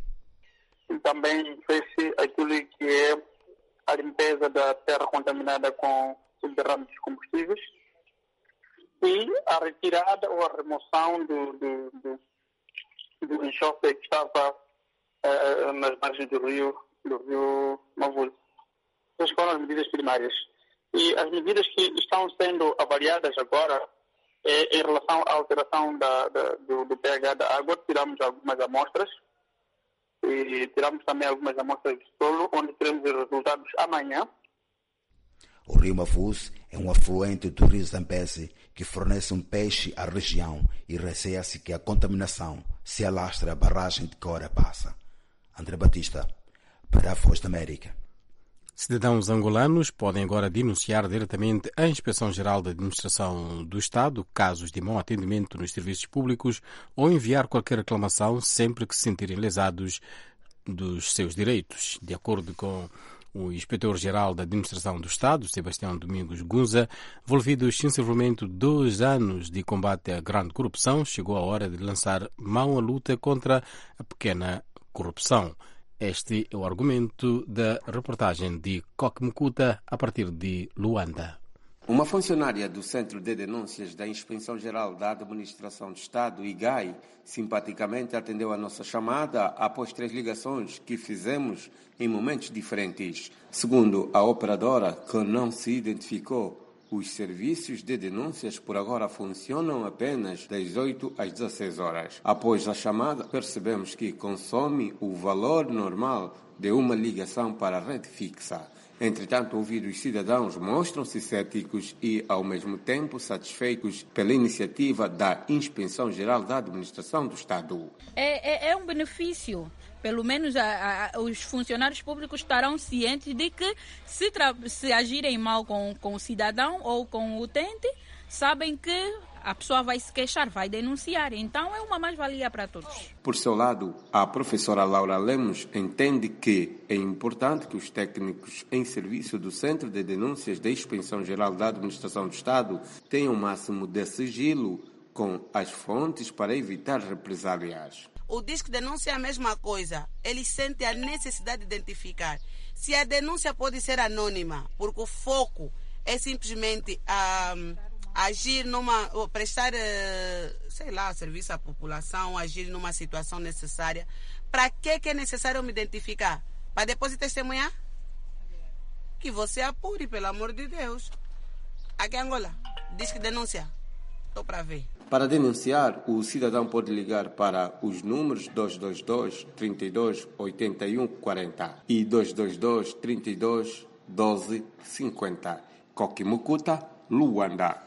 [SPEAKER 3] Também fez-se aquilo que é a limpeza da terra contaminada com subderrames de combustíveis e a retirada ou a remoção do, do, do do enxofre que estava uh, nas margens do rio do rio Mavulo. Essas foram as medidas primárias. E as medidas que estão sendo avaliadas agora é em relação à alteração da, da, do, do pH da água. Tiramos algumas amostras e tiramos também algumas amostras de solo, onde teremos os resultados amanhã.
[SPEAKER 6] O rio Mafuz é um afluente do rio Zambeze que fornece um peixe à região e receia-se que a contaminação se alastre à barragem de que ora passa. André Batista, para a Voz da América.
[SPEAKER 1] Cidadãos angolanos podem agora denunciar diretamente à Inspeção-Geral da Administração do Estado casos de mau atendimento nos serviços públicos ou enviar qualquer reclamação sempre que se sentirem lesados dos seus direitos. De acordo com o Inspetor-Geral da Administração do Estado, Sebastião Domingos Gunza, envolvidos sensivelmente dois anos de combate à grande corrupção, chegou a hora de lançar mão à luta contra a pequena corrupção. Este é o argumento da reportagem de Coque Mukuta a partir de Luanda.
[SPEAKER 5] Uma funcionária do Centro de Denúncias da Inspeção-Geral da Administração do Estado, I G A I, simpaticamente atendeu a nossa chamada após três ligações que fizemos em momentos diferentes. Segundo a operadora, que não se identificou, os serviços de denúncias por agora funcionam apenas das oito às dezesseis horas. Após a chamada, percebemos que consome o valor normal de uma ligação para a rede fixa. Entretanto, ouvidos cidadãos mostram-se céticos e, ao mesmo tempo, satisfeitos pela iniciativa da Inspeção-Geral da Administração do Estado.
[SPEAKER 8] É, é, é um benefício. Pelo menos a, a, os funcionários públicos estarão cientes de que se, tra- se agirem mal com, com o cidadão ou com o utente, sabem que a pessoa vai se queixar, vai denunciar. Então é uma mais-valia para todos.
[SPEAKER 5] Por seu lado, a professora Laura Lemos entende que é importante que os técnicos em serviço do Centro de Denúncias da Inspeção-Geral da Administração do Estado tenham o máximo de sigilo com as fontes para evitar represálias.
[SPEAKER 9] O Disque Denúncia é a mesma coisa. Ele sente a necessidade de identificar. Se a denúncia pode ser anônima, porque o foco é simplesmente um, agir numa, prestar, sei lá, serviço à população, agir numa situação necessária. Para que que é necessário me identificar? Para depois testemunhar? Que você apure, pelo amor de Deus. Aqui em Angola, Disque Denúncia. Estou para ver.
[SPEAKER 5] Para denunciar, o cidadão pode ligar para os números dois dois dois, trinta e dois, oitenta e um, quarenta e dois dois dois, trinta e dois, doze, cinquenta. Coque Mukuta, Luanda.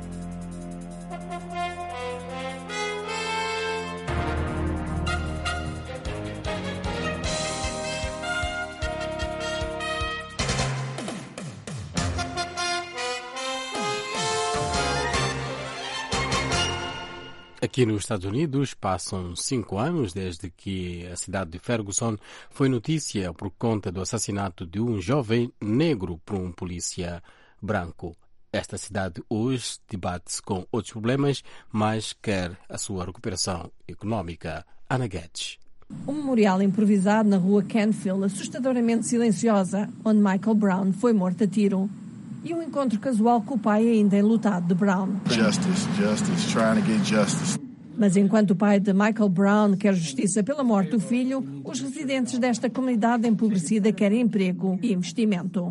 [SPEAKER 1] Aqui nos Estados Unidos passam cinco anos desde que a cidade de Ferguson foi notícia por conta do assassinato de um jovem negro por um polícia branco. Esta cidade hoje debate-se com outros problemas, mas quer a sua recuperação económica. Ana Guedes.
[SPEAKER 14] Um memorial improvisado na rua Canfield, assustadoramente silenciosa, onde Michael Brown foi morto a tiro. E um encontro casual com o pai ainda enlutado de Brown.
[SPEAKER 24] Justice, justice, trying to get justice.
[SPEAKER 14] Mas enquanto o pai de Michael Brown quer justiça pela morte do filho, os residentes desta comunidade empobrecida querem emprego e investimento.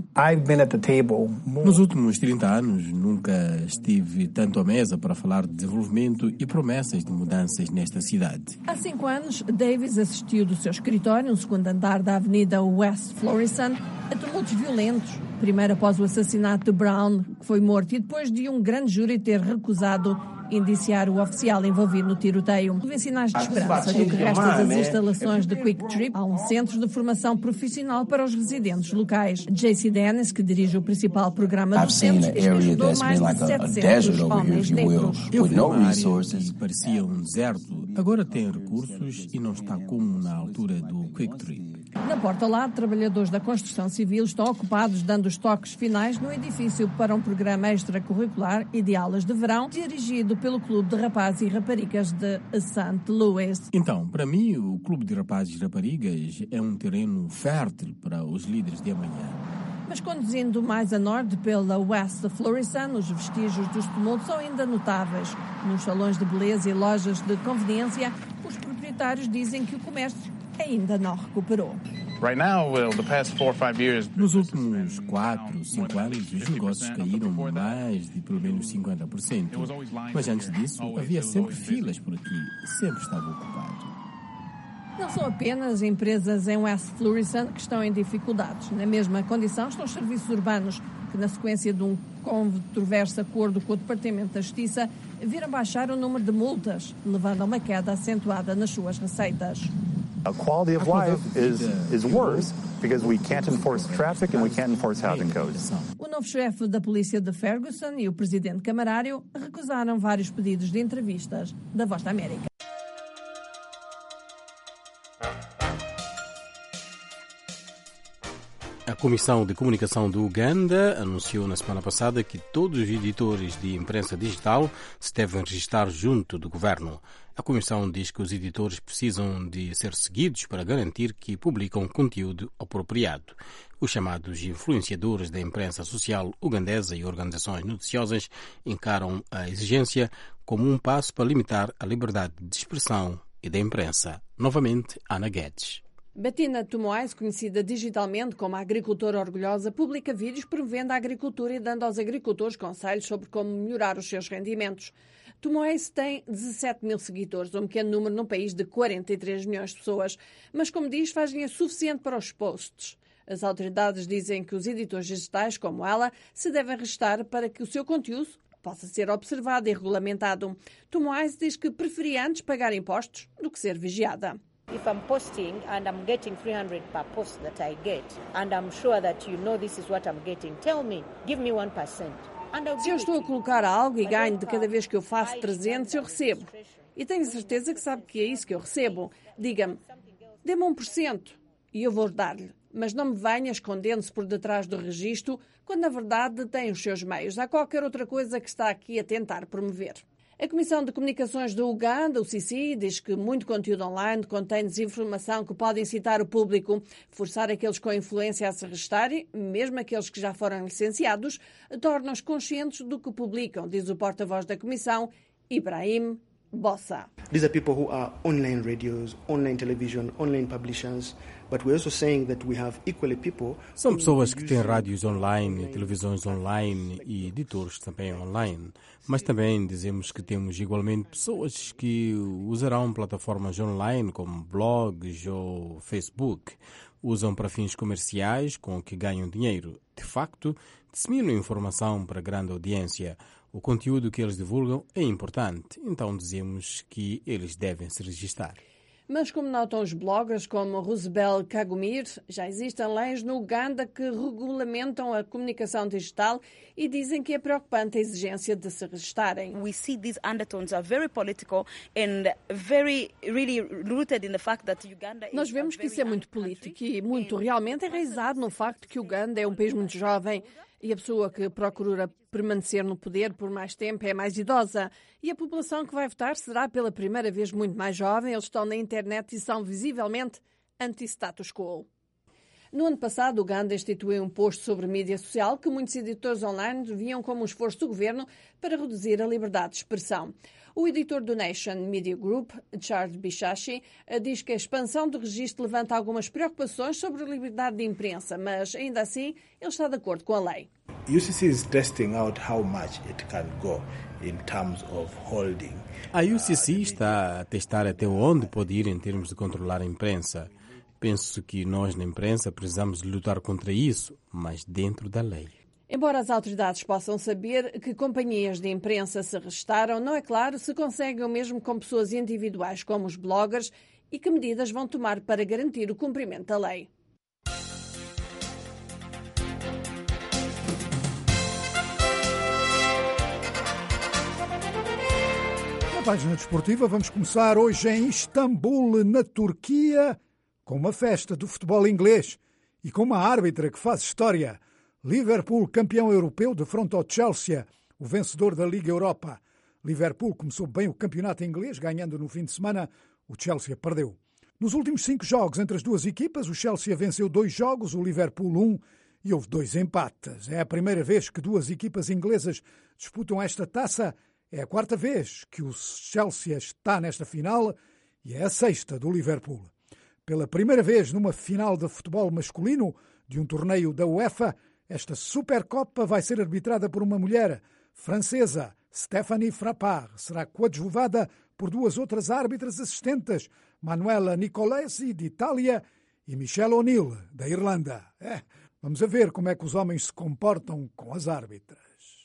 [SPEAKER 25] Nos últimos trinta anos, nunca estive tanto à mesa para falar de desenvolvimento e promessas de mudanças nesta cidade.
[SPEAKER 14] Há cinco anos, Davis assistiu do seu escritório, no segundo andar da avenida West Florissant, a tumultos violentos. Primeiro após o assassinato de Brown, que foi morto, e depois de um grande júri ter recusado indiciar o oficial envolvido no tiroteio. Houve sinais de esperança do que resta das instalações de Quick Trip. Há um centro de formação profissional para os residentes locais. J C Dennis, que dirige o principal programa do centro, diz que ajudou mais de setecentos homens negros.
[SPEAKER 25] Eu fui numa área que parecia um deserto. Agora tem recursos e não está como na altura do Quick Trip.
[SPEAKER 14] Na porta ao lado, trabalhadores da construção civil estão ocupados dando os toques finais no edifício para um programa extracurricular e de aulas de verão dirigido pelo Clube de Rapazes e Raparigas de Saint Louis.
[SPEAKER 25] Então, para mim, o Clube de Rapazes e Raparigas é um terreno fértil para os líderes de amanhã.
[SPEAKER 14] Mas conduzindo mais a norte pela West Florissant, os vestígios dos tumultos são ainda notáveis. Nos salões de beleza e lojas de conveniência, os proprietários dizem que o comércio ainda não recuperou.
[SPEAKER 10] Right now, well, the past four or five years,
[SPEAKER 25] Nos últimos quatro, cinco anos, os negócios caíram mais de pelo menos cinquenta por cento. Mas antes disso, havia sempre filas por aqui. Sempre estava ocupado.
[SPEAKER 14] Não são apenas empresas em West Florissant que estão em dificuldades. Na mesma condição estão os serviços urbanos, que na sequência de um controverso acordo com o Departamento da Justiça, viram baixar o número de multas, levando a uma queda acentuada nas suas receitas.
[SPEAKER 11] A quality of life is, is worse because we can't enforce traffic and we can't enforce housing codes.
[SPEAKER 14] O novo chefe da polícia de Ferguson e o presidente camarário recusaram vários pedidos de entrevistas da Voz da América.
[SPEAKER 1] A Comissão de Comunicação do Uganda anunciou na semana passada que todos os editores de imprensa digital se devem registrar junto do governo. A Comissão diz que os editores precisam de ser seguidos para garantir que publicam conteúdo apropriado. Os chamados influenciadores da imprensa social ugandesa e organizações noticiosas encaram a exigência como um passo para limitar a liberdade de expressão e da imprensa. Novamente, Ana Guedes.
[SPEAKER 14] Bettina Tumoais, conhecida digitalmente como a agricultora orgulhosa, publica vídeos promovendo a agricultura e dando aos agricultores conselhos sobre como melhorar os seus rendimentos. Tumoais tem dezassete mil seguidores, um pequeno número num país de quarenta e três milhões de pessoas, mas, como diz, faz dinheiro suficiente para os posts. As autoridades dizem que os editores digitais, como ela, se devem registrar para que o seu conteúdo possa ser observado e regulamentado. Tumoais diz que preferia antes pagar impostos do que ser vigiada.
[SPEAKER 12] If I'm posting and I'm getting three hundred per post that I get, and I'm sure that you know this is what I'm getting, tell me, give me one percent.
[SPEAKER 14] Se eu estou a colocar algo e ganho de cada vez que eu faço trezentos, eu recebo. E tenho certeza que sabe que é isso que eu recebo. Diga-me, dê-me um por cento e eu vou dar-lhe. Mas não me venha escondendo-se por detrás do registro, quando na verdade tem os seus meios. Há qualquer outra coisa que está aqui a tentar promover. A Comissão de Comunicações do Uganda, o C C, diz que muito conteúdo online contém desinformação que pode incitar o público, forçar aqueles com influência a se registarem, mesmo aqueles que já foram licenciados, torna-os conscientes do que publicam, diz o porta-voz da Comissão, Ibrahim Bossa.
[SPEAKER 13] These are people who are online radios, online television, online publishers, but we're also saying that we have equally people.
[SPEAKER 1] São pessoas que têm rádios online, televisões online e editores também online, mas também dizemos que temos igualmente pessoas que usarão plataformas online como blogs ou Facebook, usam para fins comerciais com que ganham dinheiro. De facto, disseminam informação para grande audiência. O conteúdo que eles divulgam é importante, então dizemos que eles devem se registrar.
[SPEAKER 14] Mas, como notam os bloggers como Rosabel Kagumir, já existem leis no Uganda que regulamentam a comunicação digital e dizem que é preocupante a exigência de se registarem.
[SPEAKER 12] We see these undertones are very political and very really rooted in the fact that Uganda is
[SPEAKER 14] Nós vemos que isso é muito político e muito realmente enraizado no facto que Uganda é um país muito jovem e a pessoa que procura permanecer no poder por mais tempo é mais idosa. E a população que vai votar será pela primeira vez muito mais jovem. Eles estão na internet e são visivelmente anti-status quo. No ano passado, Uganda instituiu um imposto sobre mídia social que muitos editores online viam como um esforço do governo para reduzir a liberdade de expressão. O editor do Nation Media Group, Charles Bishashi, diz que a expansão do registro levanta algumas preocupações sobre a liberdade de imprensa, mas ainda assim ele está de acordo com a lei.
[SPEAKER 16] U C C is testing out how much it can go in terms of holding.
[SPEAKER 1] A U C C está a testar até onde pode ir em termos de controlar a imprensa. Penso que nós na imprensa precisamos lutar contra isso, mas dentro da lei.
[SPEAKER 14] Embora as autoridades possam saber que companhias de imprensa se registaram, não é claro se conseguem o mesmo com pessoas individuais como os bloggers e que medidas vão tomar para garantir o cumprimento da lei.
[SPEAKER 2] Na página desportiva vamos começar hoje em Istambul, na Turquia, com uma festa do futebol inglês e com uma árbitra que faz história. Liverpool, campeão europeu, defronta ao Chelsea, o vencedor da Liga Europa. Liverpool começou bem o campeonato inglês, ganhando no fim de semana. O Chelsea perdeu. Nos últimos cinco jogos entre as duas equipas, o Chelsea venceu dois jogos, o Liverpool um, e houve dois empates. É a primeira vez que duas equipas inglesas disputam esta taça. É a quarta vez que o Chelsea está nesta final e é a sexta do Liverpool. Pela primeira vez numa final de futebol masculino de um torneio da UEFA, esta Supercopa vai ser arbitrada por uma mulher francesa, Stéphanie Frappart. Será coadjuvada por duas outras árbitras assistentes, Manuela Nicolesi, de Itália, e Michelle O'Neill, da Irlanda. É, vamos a ver como é que os homens se comportam com as árbitras.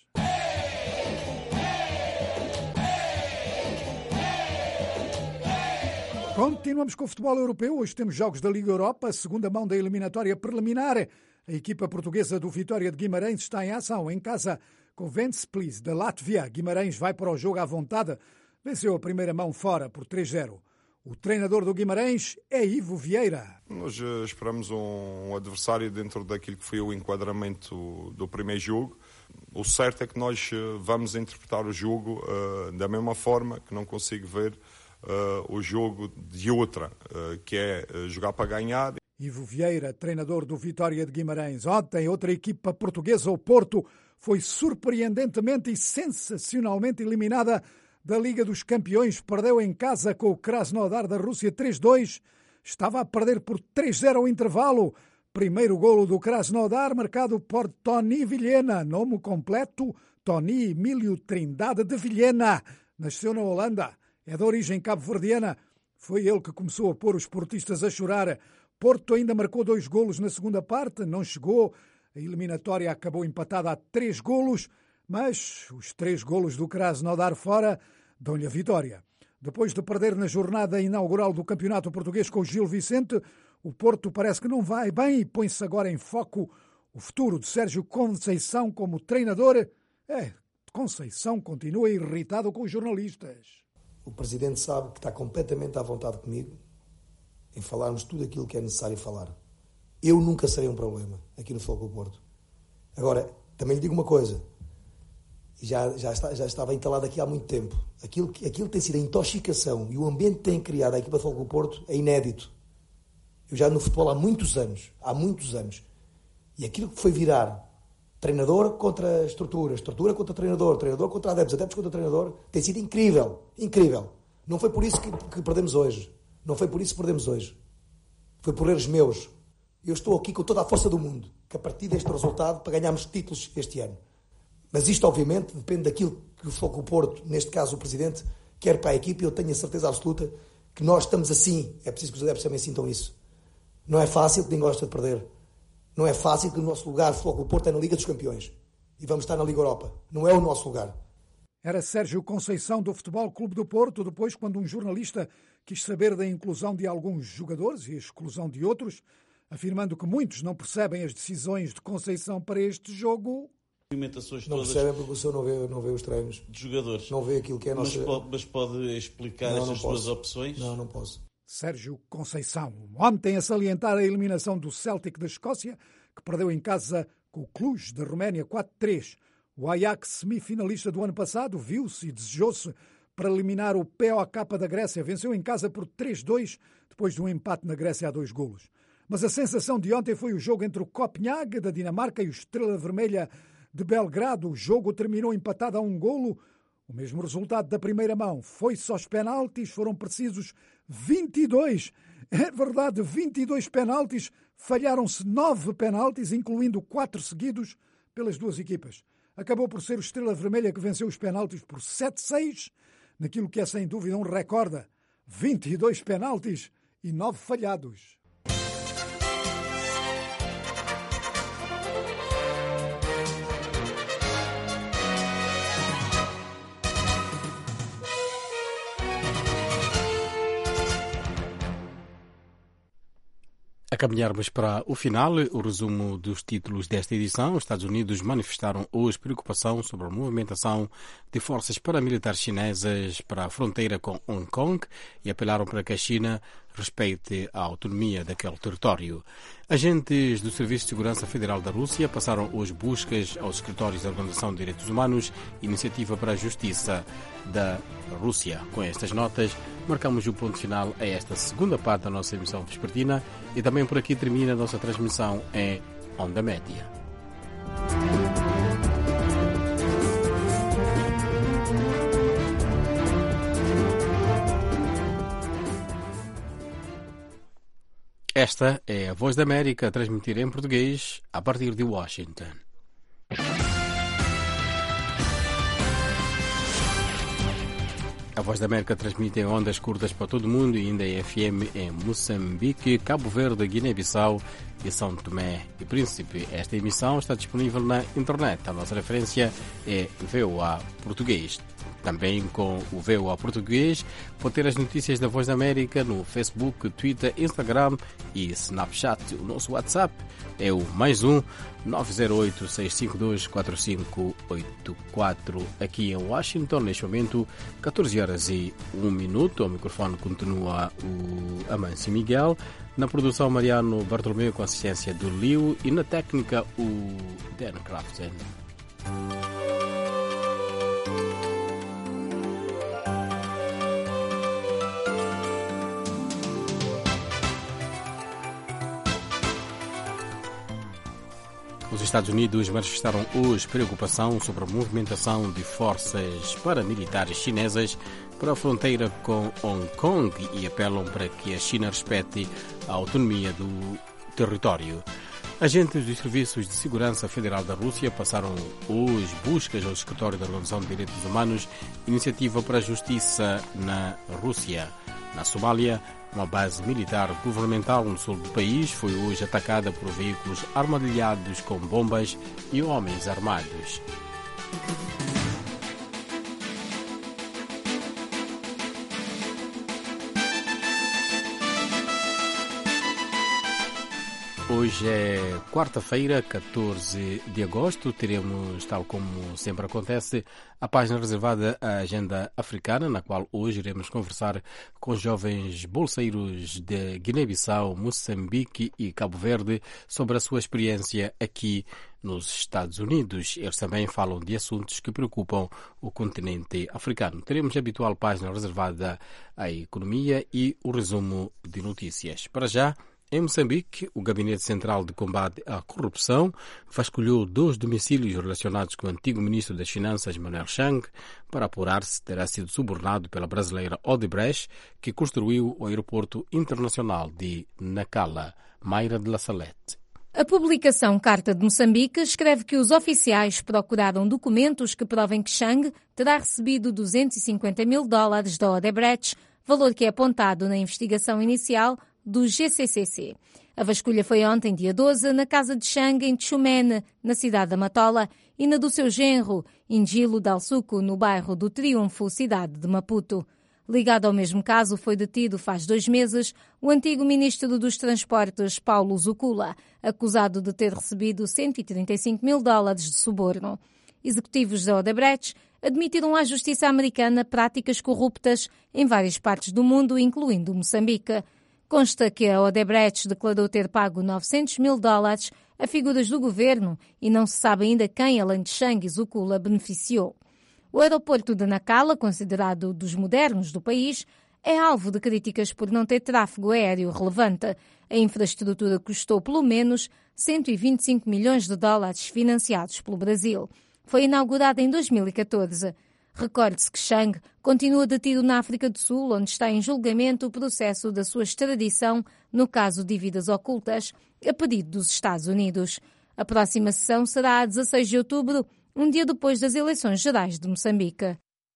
[SPEAKER 2] Continuamos com o futebol europeu. Hoje temos jogos da Liga Europa, segunda mão da eliminatória preliminar. A equipa portuguesa do Vitória de Guimarães está em ação em casa com o Ventspils da Látvia. Guimarães vai para o jogo à vontade. Venceu a primeira mão fora por três a zero. O treinador do Guimarães é Ivo Vieira.
[SPEAKER 15] Nós esperamos um adversário dentro daquilo que foi o enquadramento do primeiro jogo. O certo é que nós vamos interpretar o jogo uh, da mesma forma, que não consigo ver uh, o jogo de outra, uh, que é uh, jogar para ganhar.
[SPEAKER 2] Ivo Vieira, treinador do Vitória de Guimarães. Ontem, outra equipa portuguesa, o Porto, foi surpreendentemente e sensacionalmente eliminada da Liga dos Campeões. Perdeu em casa com o Krasnodar da Rússia três a dois. Estava a perder por três a zero ao intervalo. Primeiro golo do Krasnodar, marcado por Tony Vilhena. Nome completo, Tony Emílio Trindade de Vilhena. Nasceu na Holanda, é de origem cabo-verdiana. Foi ele que começou a pôr os portistas a chorar. Porto ainda marcou dois golos na segunda parte, não chegou. A eliminatória acabou empatada a três golos, mas os três golos do Krasnodar fora dão-lhe a vitória. Depois de perder na jornada inaugural do Campeonato Português com o Gil Vicente, o Porto parece que não vai bem e põe-se agora em foco o futuro de Sérgio Conceição como treinador. É, Conceição continua irritado com os jornalistas.
[SPEAKER 17] O Presidente sabe que está completamente à vontade comigo em falarmos tudo aquilo que é necessário falar. Eu nunca serei um problema aqui no Futebol Clube do Porto. Agora, também lhe digo uma coisa, já, já, está, já estava entalado aqui há muito tempo. Aquilo que aquilo tem sido a intoxicação e o ambiente que tem criado a equipa do Futebol Clube do Porto é inédito. Eu já no futebol há muitos anos, há muitos anos. E aquilo que foi virar treinador contra estrutura, estrutura contra treinador, treinador contra adeptos, adeptos contra treinador, tem sido incrível, incrível. Não foi por isso que, que perdemos hoje. Não foi por isso que perdemos hoje. Foi por erros meus. Eu estou aqui com toda a força do mundo, que a partir deste resultado, para ganharmos títulos este ano. Mas isto, obviamente, depende daquilo que o Futebol Clube do Porto, neste caso o Presidente, quer para a equipe, e eu tenho a certeza absoluta que nós estamos assim. É preciso que os adeptos também sintam isso. Não é fácil, que ninguém gosta de perder. Não é fácil, que o nosso lugar, o Futebol Clube do Porto, é na Liga dos Campeões. E vamos estar na Liga Europa. Não é o nosso lugar.
[SPEAKER 2] Era Sérgio Conceição do Futebol Clube do Porto, depois quando um jornalista quis saber da inclusão de alguns jogadores e a exclusão de outros, afirmando que muitos não percebem as decisões de Conceição para este jogo.
[SPEAKER 18] Movimentações
[SPEAKER 17] não
[SPEAKER 18] todas
[SPEAKER 17] percebem porque o senhor não vê, não vê os treinos.
[SPEAKER 18] De jogadores.
[SPEAKER 17] Não vê aquilo que é a nossa...
[SPEAKER 18] Mas pode, mas pode explicar
[SPEAKER 17] não,
[SPEAKER 18] estas
[SPEAKER 17] não
[SPEAKER 18] suas opções?
[SPEAKER 17] Não, não posso.
[SPEAKER 2] Sérgio Conceição, ontem a salientar a eliminação do Celtic da Escócia, que perdeu em casa com o Cluj da Roménia quatro a três. O Ajax, semifinalista do ano passado, viu-se e desejou-se para eliminar o P O K da Grécia. Venceu em casa por três a dois, depois de um empate na Grécia a dois golos. Mas a sensação de ontem foi o jogo entre o Copenhague da Dinamarca e o Estrela Vermelha de Belgrado. O jogo terminou empatado a um golo. O mesmo resultado da primeira mão. Foi-se aos penaltis, foram precisos vinte e dois. É verdade, vinte e dois penaltis. Falharam-se nove penaltis, incluindo quatro seguidos pelas duas equipas. Acabou por ser o Estrela Vermelha que venceu os penaltis por sete a seis, naquilo que é sem dúvida um recorde. vinte e dois penaltis e nove falhados.
[SPEAKER 1] A caminharmos para o final, o resumo dos títulos desta edição. Os Estados Unidos manifestaram hoje preocupação sobre a movimentação de forças paramilitares chinesas para a fronteira com Hong Kong e apelaram para que a China respeite a autonomia daquele território. Agentes do Serviço de Segurança Federal da Rússia passaram hoje buscas aos escritórios da Organização de Direitos Humanos, Iniciativa para a Justiça da Rússia. Com estas notas, marcamos o ponto final a esta segunda parte da nossa emissão vespertina e também por aqui termina a nossa transmissão em Onda Média. Esta é a Voz da América a transmitir em português a partir de Washington. A Voz da América transmite em ondas curtas para todo o mundo e ainda em F M em Moçambique, Cabo Verde, Guiné-Bissau e São Tomé e Príncipe. Esta emissão está disponível na internet. A nossa referência é V O A Português. Também com o V O A Português pode ter as notícias da Voz da América no Facebook, Twitter, Instagram e Snapchat. O nosso WhatsApp é o mais um nove zero oito, seis cinco dois, quatro cinco oito quatro. Aqui em Washington, neste momento, catorze horas e um minuto. O microfone continua o Amâncio Miguel. Na produção, Mariano Bartolomeu com assistência do Liu e na técnica, o Dan Crafton. Os Estados Unidos manifestaram hoje preocupação sobre a movimentação de forças paramilitares chinesas para a fronteira com Hong Kong e apelam para que a China respeite a autonomia do território. Agentes dos Serviços de Segurança Federal da Rússia passaram hoje buscas ao Escritório da Organização de Direitos Humanos, iniciativa para a justiça na Rússia. Na Somália, uma base militar governamental no sul do país foi hoje atacada por veículos armadilhados com bombas e homens armados. Hoje é quarta-feira, catorze de agosto. Teremos, tal como sempre acontece, a página reservada à agenda africana, na qual hoje iremos conversar com jovens bolseiros de Guiné-Bissau, Moçambique e Cabo Verde sobre a sua experiência aqui nos Estados Unidos. Eles também falam de assuntos que preocupam o continente africano. Teremos a habitual página reservada à economia e o resumo de notícias. Para já, em Moçambique, o Gabinete Central de Combate à Corrupção vasculhou dois domicílios relacionados com o antigo ministro das Finanças, Manuel Chang, para apurar se terá sido subornado pela brasileira Odebrecht, que construiu o aeroporto internacional de Nacala. Mayra de la Salette.
[SPEAKER 19] A publicação Carta de Moçambique escreve que os oficiais procuraram documentos que provem que Chang terá recebido duzentos e cinquenta mil dólares da Odebrecht, valor que é apontado na investigação inicial do G C C C. A vasculha foi ontem, dia doze, na casa de Chang, em Tchumene, na cidade da Matola, e na do seu genro, Ingilo Dalsuco, no bairro do Triunfo, cidade de Maputo. Ligado ao mesmo caso, foi detido faz dois meses o antigo ministro dos Transportes, Paulo Zucula, acusado de ter recebido cento e trinta e cinco mil dólares de suborno. Executivos da Odebrecht admitiram à justiça americana práticas corruptas em várias partes do mundo, incluindo Moçambique. Consta que a Odebrecht declarou ter pago novecentos mil dólares a figuras do governo e não se sabe ainda quem, além de Chang e Zucula, beneficiou. O aeroporto de Nacala, considerado dos modernos do país, é alvo de críticas por não ter tráfego aéreo relevante. A infraestrutura custou pelo menos cento e vinte e cinco milhões de dólares financiados pelo Brasil. Foi inaugurada em dois mil e catorze. Recorde-se que Chang continua detido na África do Sul, onde está em julgamento o processo da sua extradição no caso de dívidas ocultas, a pedido dos Estados Unidos. A próxima sessão será a dezasseis de outubro, um dia depois das eleições gerais de Moçambique.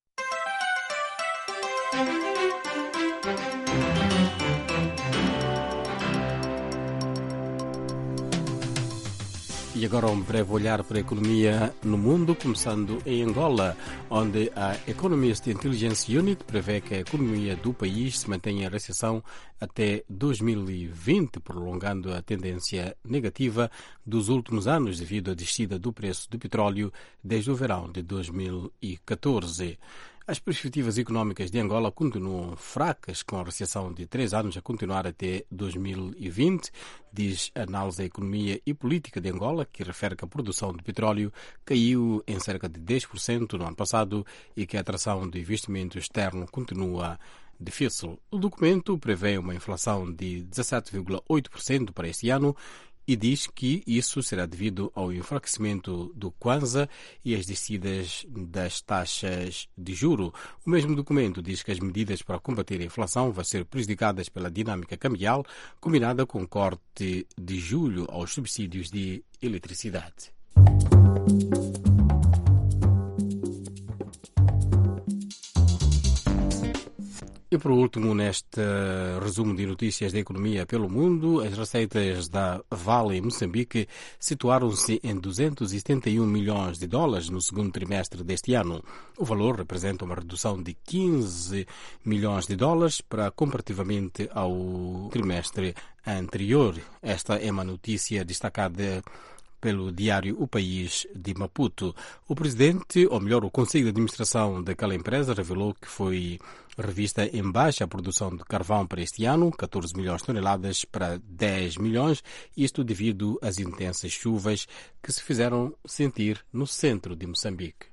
[SPEAKER 1] E agora um breve olhar para a economia no mundo, começando em Angola, onde a Economist Intelligence Unit prevê que a economia do país se mantenha em recessão até dois mil e vinte, prolongando a tendência negativa dos últimos anos devido à descida do preço do petróleo desde o verão de dois mil e catorze. As perspectivas económicas de Angola continuam fracas, com a recessão de três anos a continuar até dois mil e vinte, diz a análise da economia e política de Angola, que refere que a produção de petróleo caiu em cerca de dez por cento no ano passado e que a atração de investimento externo continua difícil. O documento prevê uma inflação de dezassete vírgula oito por cento para este ano e diz que isso será devido ao enfraquecimento do Kwanza e as descidas das taxas de juro. O mesmo documento diz que as medidas para combater a inflação vão ser prejudicadas pela dinâmica cambial, combinada com corte de julho aos subsídios de eletricidade. E por último, neste resumo de notícias da economia pelo mundo, as receitas da Vale em Moçambique situaram-se em duzentos e setenta e um milhões de dólares no segundo trimestre deste ano. O valor representa uma redução de quinze milhões de dólares para comparativamente ao trimestre anterior. Esta é uma notícia destacada pelo diário O País de Maputo. O presidente, ou melhor, o Conselho de Administração daquela empresa revelou que foi revista em baixa a produção de carvão para este ano, catorze milhões de toneladas para dez milhões, isto devido às intensas chuvas que se fizeram sentir no centro de Moçambique.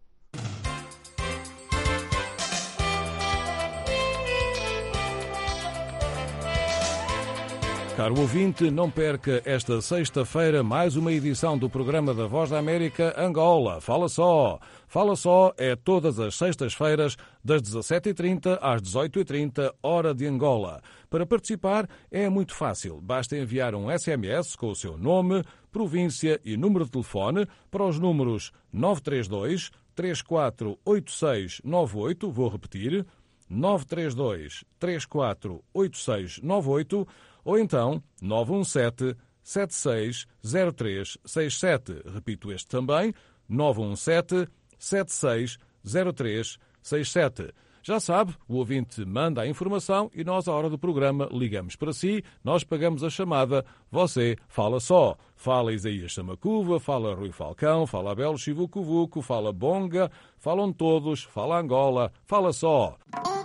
[SPEAKER 4] Caro ouvinte, não perca esta sexta-feira mais uma edição do programa da Voz da América Angola. Fala só! Fala só é todas as sextas-feiras, das dezassete e trinta às dezoito e trinta, hora de Angola. Para participar é muito fácil. Basta enviar um S M S com o seu nome, província e número de telefone para os números nove três dois, três quatro oito seis nove oito, vou repetir, nove três dois, três quatro oito seis nove oito, ou então nove um sete, sete seis zero três seis sete. Repito este também, nove um sete, sete seis zero três seis sete. Já sabe, o ouvinte manda a informação e nós, à hora do programa, ligamos para si, nós pagamos a chamada, você fala só. Fala Isaías Samacuva, fala Rui Falcão, fala Abel Chivucovuco, fala Bonga, falam todos, fala Angola, fala só.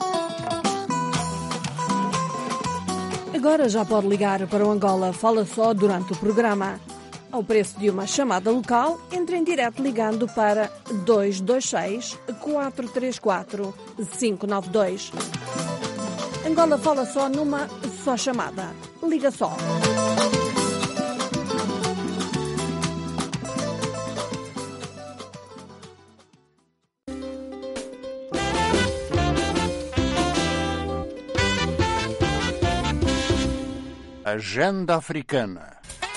[SPEAKER 14] Agora já pode ligar para o Angola Fala Só durante o programa. Ao preço de uma chamada local, entre em direto ligando para dois dois seis, quatro três quatro, cinco nove dois. Angola Fala Só numa só chamada. Liga só.
[SPEAKER 20] Agenda Africana.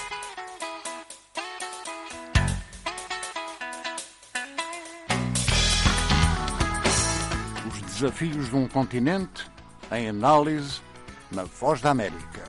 [SPEAKER 20] Os desafios de um continente em análise na Voz da América.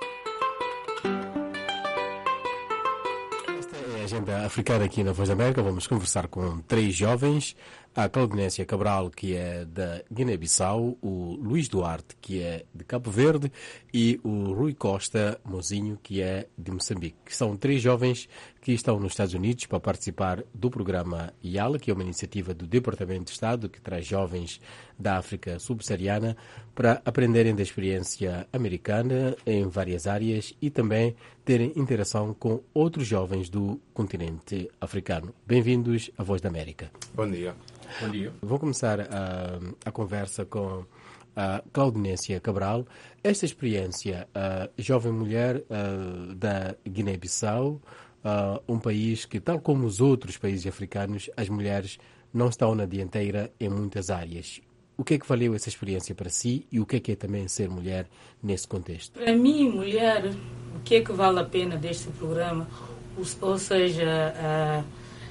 [SPEAKER 1] Esta é a Agenda Africana aqui na Voz da América. Vamos conversar com três jovens. A Claudinência Cabral, que é da Guiné-Bissau, o Luís Duarte, que é de Cabo Verde, e o Rui Costa Mozinho, que é de Moçambique. São três jovens que estão nos Estados Unidos para participar do programa I A L A, que é uma iniciativa do Departamento de Estado que traz jovens da África subsaariana para aprenderem da experiência americana em várias áreas e também terem interação com outros jovens do continente africano. Bem-vindos à Voz da América.
[SPEAKER 21] Bom dia. Bom dia.
[SPEAKER 1] Vou começar a, a conversa com a Claudinência Cabral. Esta experiência, a jovem mulher a, da Guiné-Bissau, a, um país que, tal como os outros países africanos, as mulheres não estão na dianteira em muitas áreas. O que é que valeu essa experiência para si e o que é que é também ser mulher nesse contexto?
[SPEAKER 22] Para mim, mulher, o que é que vale a pena deste programa? Ou, ou seja, a,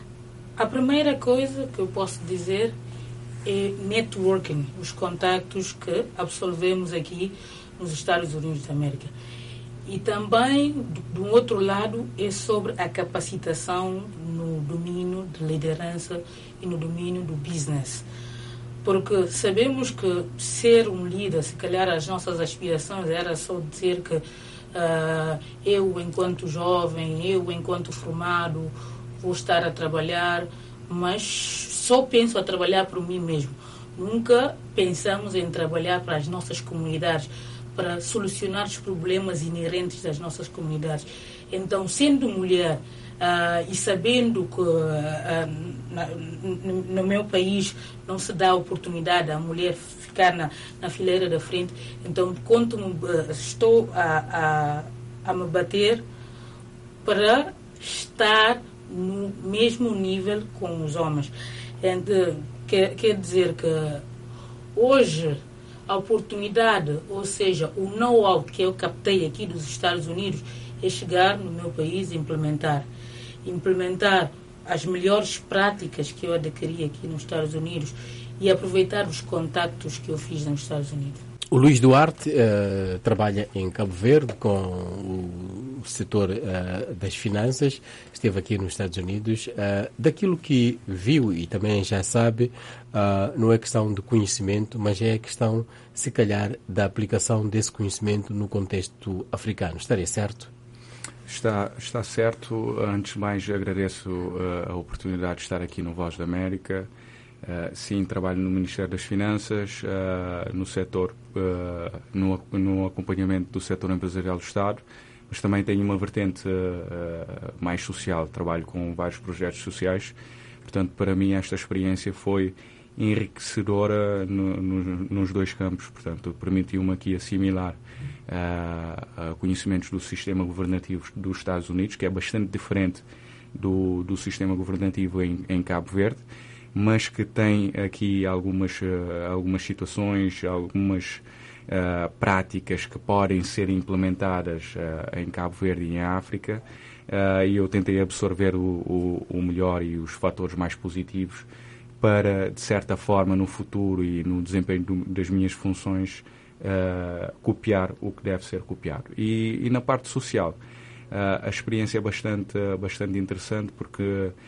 [SPEAKER 22] a primeira coisa que eu posso dizer é networking, os contactos que absolvemos aqui nos Estados Unidos da América. E também, do, do outro lado, é sobre a capacitação no domínio de liderança e no domínio do business. Porque sabemos que ser um líder, se calhar as nossas aspirações era só dizer que uh, eu, enquanto jovem, eu, enquanto formado, vou estar a trabalhar, mas só penso a trabalhar por mim mesmo. Nunca pensamos em trabalhar para as nossas comunidades, para solucionar os problemas inerentes das nossas comunidades. Então, sendo mulher uh, e sabendo que uh, na, no, no meu país não se dá a oportunidade à mulher ficar na, na fileira da frente, então, quando uh, estou a, a, a me bater para estar no mesmo nível com os homens. And, quer, quer dizer que hoje a oportunidade, ou seja, o know-how que eu captei aqui dos Estados Unidos é chegar no meu país e implementar. Implementar as melhores práticas que eu adquiri aqui nos Estados Unidos e aproveitar os contactos que eu fiz nos Estados Unidos.
[SPEAKER 1] O Luís Duarte uh, trabalha em Cabo Verde com o setor uh, das finanças, esteve aqui nos Estados Unidos. Uh, daquilo que viu e também já sabe, uh, não é questão de conhecimento, mas é questão, se calhar, da aplicação desse conhecimento no contexto africano. Estaria certo?
[SPEAKER 3] Está, está certo. Antes de mais, agradeço uh, a oportunidade de estar aqui no Voz da América. Uh, sim, trabalho no Ministério das Finanças, uh, no setor, uh, no, no acompanhamento do setor empresarial do Estado, mas também tenho uma vertente uh, uh, mais social, trabalho com vários projetos sociais. Portanto, para mim esta experiência foi enriquecedora no, no, nos dois campos. Portanto, permitiu-me aqui assimilar uh, uh, conhecimentos do sistema governativo dos Estados Unidos, que é bastante diferente do, do sistema governativo em, em Cabo Verde, mas que tem aqui algumas, uh, algumas situações, algumas uh, práticas que podem ser implementadas uh, em Cabo Verde e em África, uh, e eu tentei absorver o, o, o melhor e os fatores mais positivos para, de certa forma, no futuro e no desempenho do, das minhas funções, uh, copiar o que deve ser copiado. E, e na parte social, uh, a experiência é bastante, bastante interessante, porque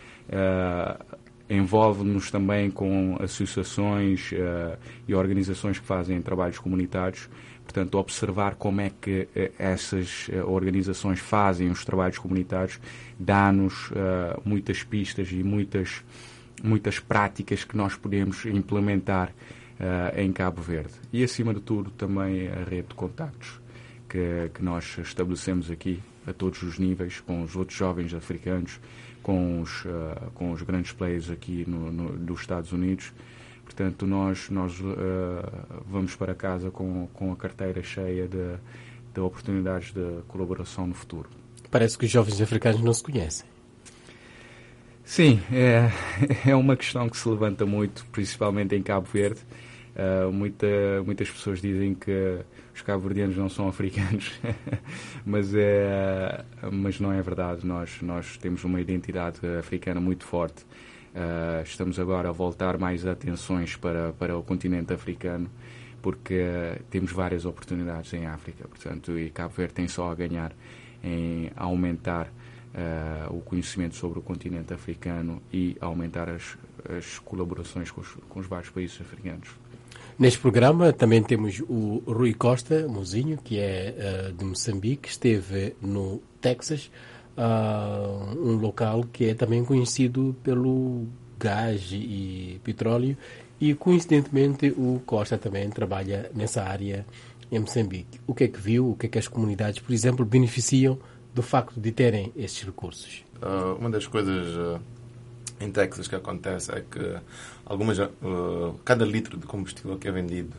[SPEAKER 3] uh, envolve-nos também com associações uh, e organizações que fazem trabalhos comunitários. Portanto, observar como é que uh, essas uh, organizações fazem os trabalhos comunitários dá-nos uh, muitas pistas e muitas, muitas práticas que nós podemos implementar uh, em Cabo Verde. E, acima de tudo, também a rede de contactos que, que nós estabelecemos aqui a todos os níveis, com os outros jovens africanos, com os, uh, com os grandes players aqui no, no, dos Estados Unidos. Portanto, nós, nós uh, vamos para casa com, com a carteira cheia de, de oportunidades de colaboração no futuro.
[SPEAKER 1] Parece que os jovens africanos não se conhecem.
[SPEAKER 3] Sim, é, é uma questão que se levanta muito, principalmente em Cabo Verde. Uh, muita, muitas pessoas dizem que os cabo-verdianos não são africanos, mas, é, mas não é verdade. Nós, nós temos uma identidade africana muito forte. Uh, estamos agora a voltar mais atenções para, para o continente africano, porque uh, temos várias oportunidades em África. Portanto, e Cabo Verde tem só a ganhar em aumentar uh, o conhecimento sobre o continente africano e aumentar as, as colaborações com os, com os vários países africanos.
[SPEAKER 1] Neste programa também temos o Rui Costa Mozinho, que é uh, de Moçambique, esteve no Texas, uh, um local que é também conhecido pelo gás e petróleo, e coincidentemente o Costa também trabalha nessa área em Moçambique. O que é que viu, o que é que as comunidades, por exemplo, beneficiam do facto de terem estes recursos?
[SPEAKER 6] Uh, uma das coisas uh, em Texas que acontece é que algumas, uh, cada litro de combustível que é vendido,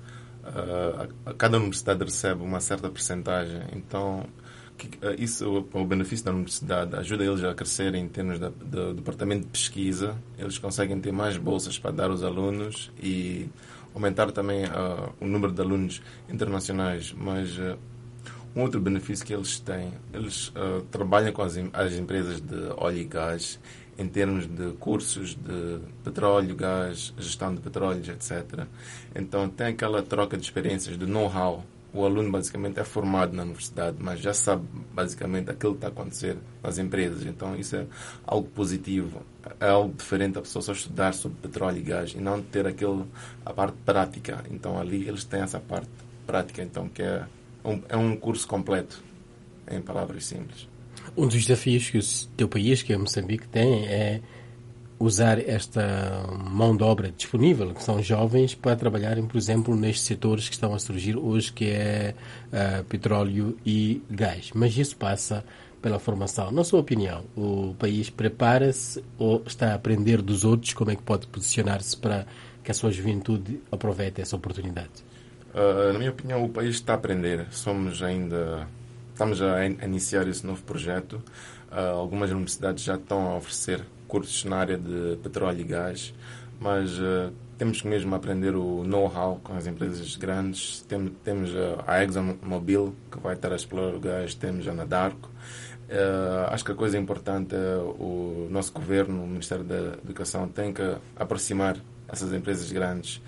[SPEAKER 6] uh, cada universidade recebe uma certa percentagem. Então, que, uh, isso, o, o benefício da universidade ajuda eles a crescer em termos da, do departamento de pesquisa. Eles conseguem ter mais bolsas para dar aos alunos e aumentar também uh, o número de alunos internacionais. Mas uh, um outro benefício que eles têm, eles uh, trabalham com as, as empresas de óleo e gás em termos de cursos de petróleo, gás, gestão de petróleos, etcétera. Então tem aquela troca de experiências, de know-how. O aluno basicamente é formado na universidade, mas já sabe basicamente aquilo que está a acontecer nas empresas. Então isso é algo positivo, é algo diferente a pessoa só estudar sobre petróleo e gás e não ter aquele, a parte prática. Então ali eles têm essa parte prática, então que é um, é um curso completo, em palavras simples.
[SPEAKER 1] Um dos desafios que o teu país, que é Moçambique, tem é usar esta mão de obra disponível, que são jovens, para trabalharem, por exemplo, nestes setores que estão a surgir hoje, que é uh, petróleo e gás. Mas isso passa pela formação. Na sua opinião, o país prepara-se ou está a aprender dos outros? Como é que pode posicionar-se para que a sua juventude aproveite essa oportunidade?
[SPEAKER 6] Uh, na minha opinião, o país está a aprender. Somos ainda estamos a iniciar esse novo projeto. Uh, algumas universidades já estão a oferecer cursos na área de petróleo e gás, mas uh, temos que mesmo aprender o know-how com as empresas grandes. Tem, temos a ExxonMobil, que vai estar a explorar o gás, temos a Anadarko. Uh, acho que a coisa importante é o nosso governo, o Ministério da Educação, tem que aproximar essas empresas grandes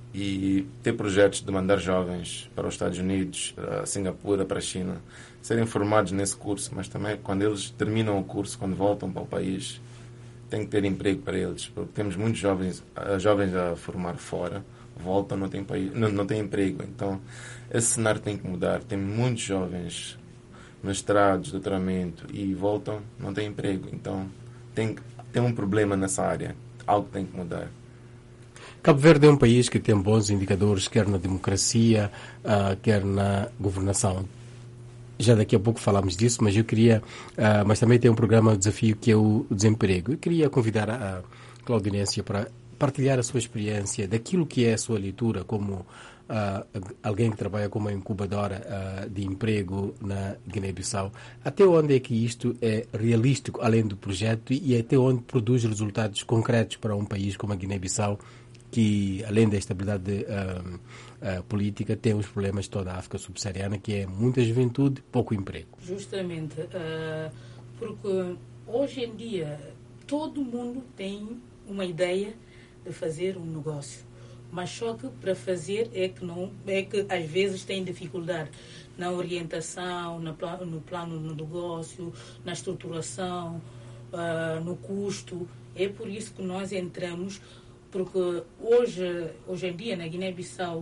[SPEAKER 6] e ter projetos de mandar jovens para os Estados Unidos, para Singapura, para a China, serem formados nesse curso, mas também quando eles terminam o curso, quando voltam para o país, tem que ter emprego para eles, porque temos muitos jovens, jovens a formar fora, voltam, não têm, país, não, não têm emprego. Então, esse cenário tem que mudar. Tem muitos jovens mestrados, doutoramento, e voltam, não têm emprego. Então, tem, tem um problema nessa área. Algo tem que mudar.
[SPEAKER 1] Cabo Verde é um país que tem bons indicadores, quer na democracia, uh, quer na governação. Já daqui a pouco falamos disso, mas eu queria... Uh, mas também tem um programa de desafio que é o desemprego. Eu queria convidar a, a Claudinência para partilhar a sua experiência daquilo que é a sua leitura como uh, alguém que trabalha como uma incubadora uh, de emprego na Guiné-Bissau. Até onde é que isto é realístico, além do projeto, e até onde produz resultados concretos para um país como a Guiné-Bissau, que, além da estabilidade uh, uh, política, tem os problemas de toda a África subsaariana, que é muita juventude, pouco emprego.
[SPEAKER 22] Justamente, uh, porque hoje em dia todo mundo tem uma ideia de fazer um negócio, mas só que para fazer é que, não, é que às vezes tem dificuldade na orientação, na, no plano do negócio, na estruturação, uh, no custo. É por isso que nós entramos, porque hoje, hoje em dia na Guiné-Bissau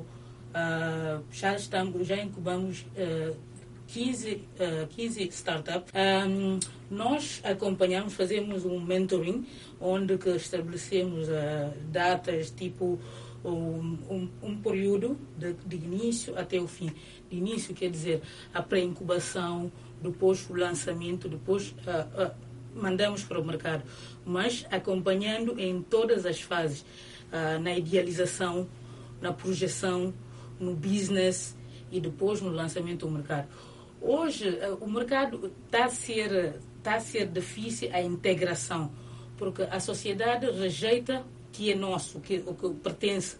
[SPEAKER 22] uh, já, estamos, já incubamos uh, quinze, uh, quinze startups. Um, nós acompanhamos, fazemos um mentoring, onde que estabelecemos uh, datas, tipo um, um, um período de, de início até o fim. De início quer dizer a pré-incubação, depois o lançamento, depois uh, uh, mandamos para o mercado, mas acompanhando em todas as fases, uh, na idealização, na projeção, no business e depois no lançamento do mercado. Hoje, uh, o mercado está a ser, está a ser difícil a integração, porque a sociedade rejeita o que é nosso, que, o que pertence.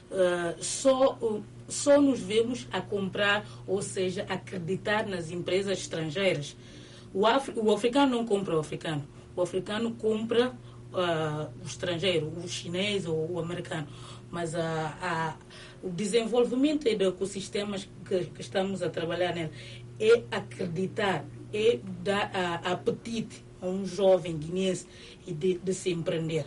[SPEAKER 22] Uh, só, uh, só nos vemos a comprar, ou seja, acreditar nas empresas estrangeiras. O, Af- o africano não compra o africano. O africano compra uh, o estrangeiro, o chinês ou o americano. Mas uh, uh, o desenvolvimento de ecossistemas que, que estamos a trabalhar nele é acreditar, é dar uh, apetite a um jovem guineense e de, de se empreender.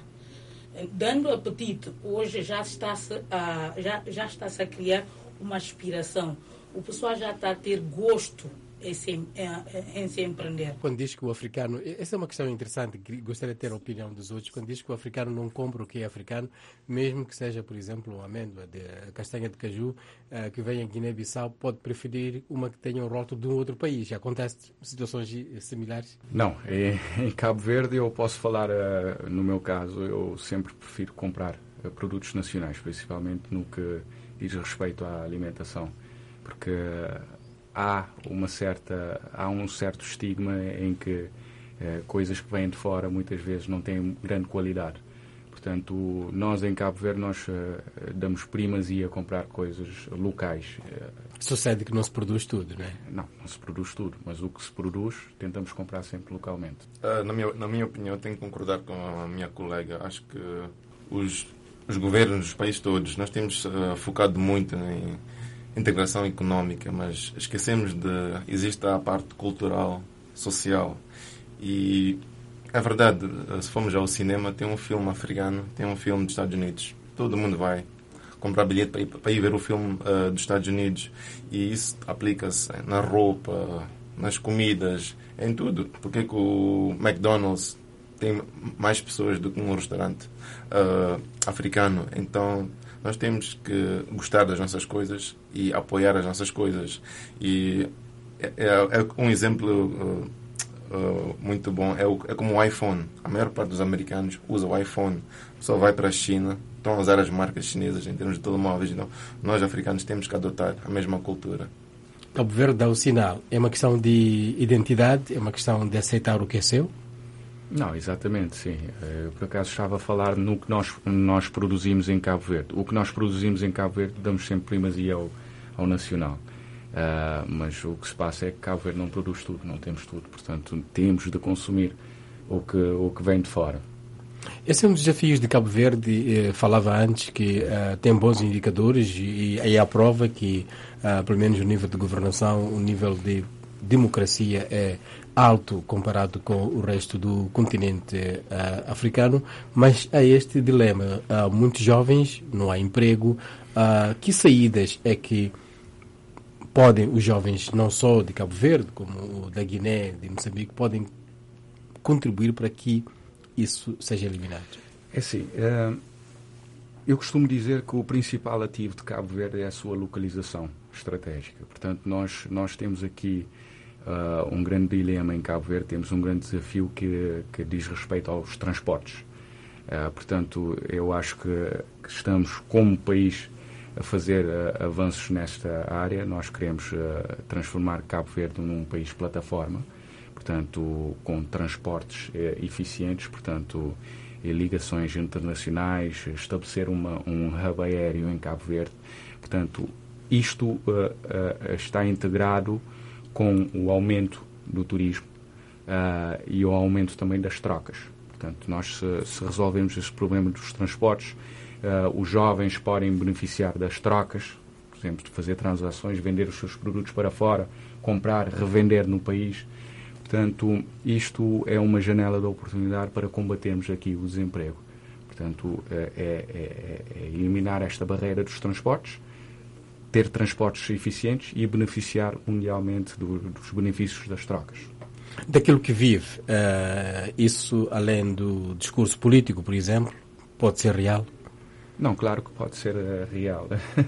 [SPEAKER 22] Dando apetite, hoje já está-se a, já, já está-se a criar uma aspiração. O pessoal já está a ter gosto em se, em, em se empreender.
[SPEAKER 1] Quando diz que o africano... Essa é uma questão interessante, que gostaria de ter a opinião dos outros. Quando diz que o africano não compra o que é africano, mesmo que seja, por exemplo, uma amêndoa, de, a castanha de caju, uh, que vem em Guiné-Bissau, pode preferir uma que tenha um rótulo de um outro país. Já acontece situações similares?
[SPEAKER 3] Não. Em, em Cabo Verde, eu posso falar, uh, no meu caso, eu sempre prefiro comprar uh, produtos nacionais, principalmente no que diz respeito à alimentação. Porque... Uh, Há, uma certa, há um certo estigma em que eh, coisas que vêm de fora muitas vezes não têm grande qualidade. Portanto, nós em Cabo Verde nós eh, damos primazia a comprar coisas locais.
[SPEAKER 1] Sucede que não se produz tudo, não é?
[SPEAKER 3] Não, não se produz tudo, mas o que se produz tentamos comprar sempre localmente.
[SPEAKER 6] Uh, na, minha, na minha opinião, tenho que concordar com a minha colega. Acho que os, os governos dos países todos, nós temos uh, focado muito em integração económica, mas esquecemos de... existe a parte cultural, social. E é verdade, se formos ao cinema, tem um filme africano, tem um filme dos Estados Unidos. Todo mundo vai comprar bilhete para ir, para ir ver o filme uh, dos Estados Unidos. E isso aplica-se na roupa, nas comidas, em tudo. Porque é que o McDonald's tem mais pessoas do que um restaurante uh, africano? Então... nós temos que gostar das nossas coisas e apoiar as nossas coisas. E é, é, é um exemplo uh, uh, muito bom. É, o, é como o iPhone. A maior parte dos americanos usa o iPhone. Só vai para a China, estão a usar as marcas chinesas em termos de telemóveis. Então, nós, africanos, temos que adotar a mesma cultura.
[SPEAKER 1] Cabo Verde dá o sinal. É uma questão de identidade? É uma questão de aceitar o que é seu?
[SPEAKER 3] Não, exatamente, sim. Eu, por acaso, estava a falar no que nós, nós produzimos em Cabo Verde. O que nós produzimos em Cabo Verde damos sempre primazia ao, ao nacional. Uh, mas o que se passa é que Cabo Verde não produz tudo, não temos tudo. Portanto, temos de consumir o que, o que vem de fora.
[SPEAKER 1] Esse é um dos desafios de Cabo Verde. Eh, falava antes que uh, tem bons indicadores e, e aí há a prova que, uh, pelo menos o nível de governação, o nível de democracia é alto comparado com o resto do continente uh, africano, mas há este dilema. Uh, muitos jovens, não há emprego. Uh, que saídas é que podem os jovens, não só de Cabo Verde, como da Guiné, de Moçambique, podem contribuir para que isso seja eliminado?
[SPEAKER 3] É assim, uh, eu costumo dizer que o principal ativo de Cabo Verde é a sua localização estratégica. Portanto, nós, nós temos aqui uh, um grande dilema em Cabo Verde, temos um grande desafio que, que diz respeito aos transportes. Uh, portanto, eu acho que, que estamos, como país, a fazer uh, avanços nesta área. Nós queremos uh, transformar Cabo Verde num país plataforma, portanto, com transportes uh, eficientes, portanto, e ligações internacionais, estabelecer uma, um hub aéreo em Cabo Verde. Portanto, isto uh, uh, está integrado com o aumento do turismo uh, e o aumento também das trocas. Portanto, nós, se, se resolvemos esse problema dos transportes, Uh, os jovens podem beneficiar das trocas, por exemplo, de fazer transações, vender os seus produtos para fora, comprar, revender no país. Portanto, isto é uma janela de oportunidade para combatermos aqui o desemprego. Portanto, é, é, é eliminar esta barreira dos transportes, ter transportes eficientes e beneficiar mundialmente do, dos benefícios das trocas.
[SPEAKER 1] Daquilo que vive, uh, isso além do discurso político, por exemplo, pode ser real?
[SPEAKER 3] Não, claro que pode ser uh, real.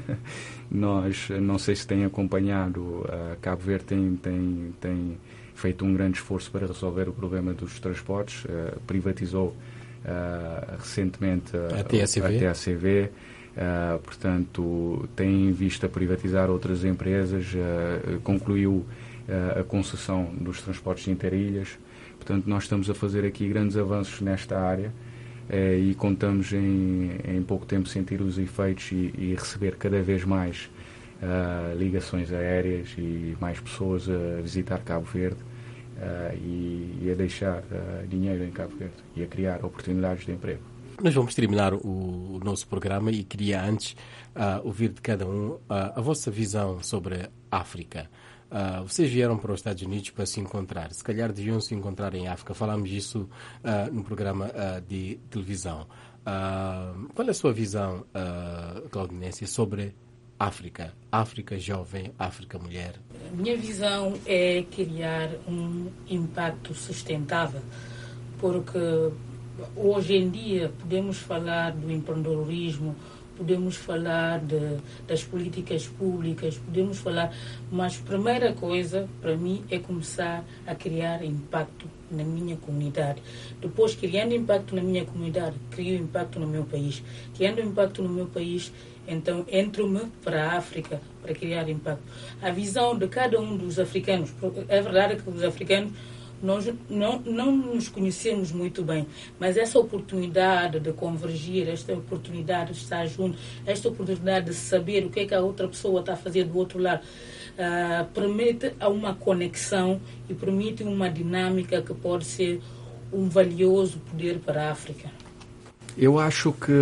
[SPEAKER 3] Nós, não sei se têm acompanhado, uh, Cabo Verde tem, tem, tem feito um grande esforço para resolver o problema dos transportes, uh, privatizou uh, recentemente uh,
[SPEAKER 1] a T A C V,
[SPEAKER 3] a T A C V uh, portanto, tem em vista privatizar outras empresas, uh, concluiu uh, a concessão dos transportes interilhas. Portanto, nós estamos a fazer aqui grandes avanços nesta área. Eh, e contamos em, em pouco tempo sentir os efeitos e, e receber cada vez mais uh, ligações aéreas e mais pessoas a visitar Cabo Verde uh, e, e a deixar uh, dinheiro em Cabo Verde e a criar oportunidades de emprego.
[SPEAKER 1] Nós vamos terminar o, o nosso programa e queria antes uh, ouvir de cada um uh, a vossa visão sobre a África. Uh, vocês vieram para os Estados Unidos para se encontrar. Se calhar deviam se encontrar em África. Falámos disso uh, no programa uh, de televisão. Uh, qual é a sua visão, uh, Claudinense, sobre África? África jovem, África mulher?
[SPEAKER 22] A minha visão é criar um impacto sustentável, porque hoje em dia podemos falar do empreendedorismo, podemos falar de, das políticas públicas, podemos falar, mas a primeira coisa para mim é começar a criar impacto na minha comunidade. Depois, criando impacto na minha comunidade, crio impacto no meu país. Criando impacto no meu país, então entro-me para a África para criar impacto. A visão de cada um dos africanos, é verdade que os africanos nós não, não nos conhecemos muito bem, mas essa oportunidade de convergir, esta oportunidade de estar junto, esta oportunidade de saber o que é que a outra pessoa está a fazer do outro lado, uh, permite uma conexão e permite uma dinâmica que pode ser um valioso poder para a África.
[SPEAKER 3] Eu acho que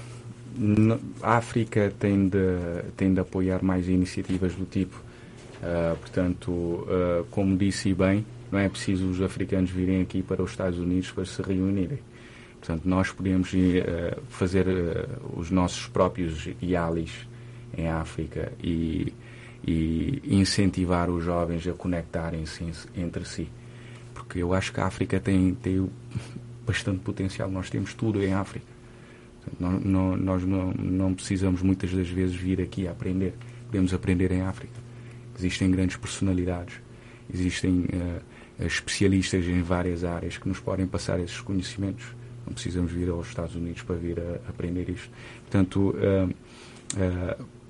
[SPEAKER 3] a África tem de, tem de apoiar mais iniciativas do tipo. Uh, portanto, uh, como disse bem, não é preciso os africanos virem aqui para os Estados Unidos para se reunirem. Portanto, nós podemos ir, uh, fazer uh, os nossos próprios I A L Is em África e, e incentivar os jovens a conectarem-se entre si. Porque eu acho que a África tem, tem bastante potencial. Nós temos tudo em África. Portanto, não, não, nós não, não precisamos muitas das vezes vir aqui a aprender. Podemos aprender em África. Existem grandes personalidades, existem uh, especialistas em várias áreas que nos podem passar esses conhecimentos. Não precisamos vir aos Estados Unidos para vir a aprender isto. Portanto, uh, uh,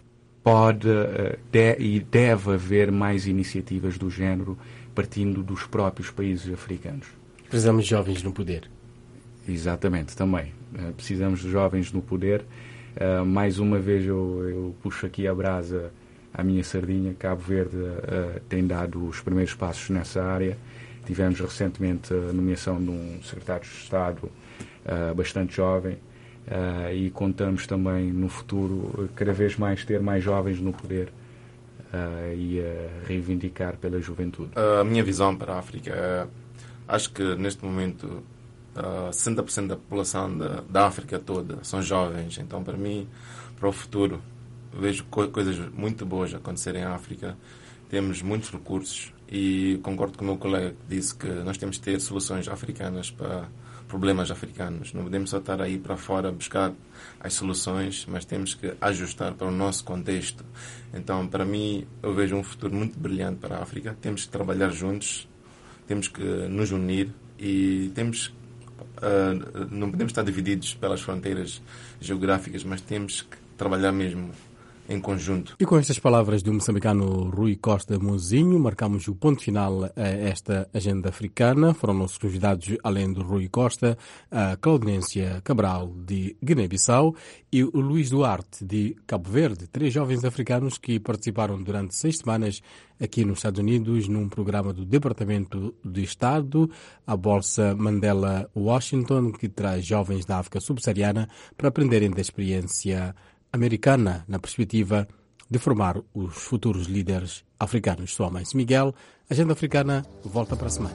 [SPEAKER 3] pode de, e deve haver mais iniciativas do género partindo dos próprios países africanos.
[SPEAKER 1] Precisamos de jovens no poder.
[SPEAKER 3] Exatamente, também. Precisamos de jovens no poder. Uh, mais uma vez eu, eu puxo aqui a brasa à minha sardinha. Cabo Verde uh, tem dado os primeiros passos nessa área. Tivemos recentemente a nomeação de um secretário de Estado uh, bastante jovem. Uh, e contamos também no futuro cada vez mais ter mais jovens no poder uh, e uh, reivindicar pela juventude.
[SPEAKER 6] A minha visão para a África é, acho que neste momento uh, sessenta por cento da população da, da África toda são jovens, então para mim, para o futuro, vejo co coisas muito boas acontecerem em África. Temos muitos recursos e concordo com o meu colega que disse que nós temos que ter soluções africanas para problemas africanos. Não podemos só estar aí para fora buscar as soluções, mas temos que ajustar para o nosso contexto. Então, para mim, eu vejo um futuro muito brilhante para a África. Temos que trabalhar juntos, temos que nos unir e temos uh, não podemos estar divididos pelas fronteiras geográficas, mas temos que trabalhar mesmo em conjunto.
[SPEAKER 1] E com estas palavras do moçambicano Rui Costa Mozinho, marcamos o ponto final a esta agenda africana. Foram nossos convidados, além do Rui Costa, a Claudência Cabral, de Guiné-Bissau, e o Luís Duarte, de Cabo Verde, três jovens africanos que participaram durante seis semanas aqui nos Estados Unidos num programa do Departamento de Estado, a Bolsa Mandela Washington, que traz jovens da África subsaariana para aprenderem da experiência americana na perspectiva de formar os futuros líderes africanos. Sou Amâncio Miguel. A Agenda Africana volta para a semana.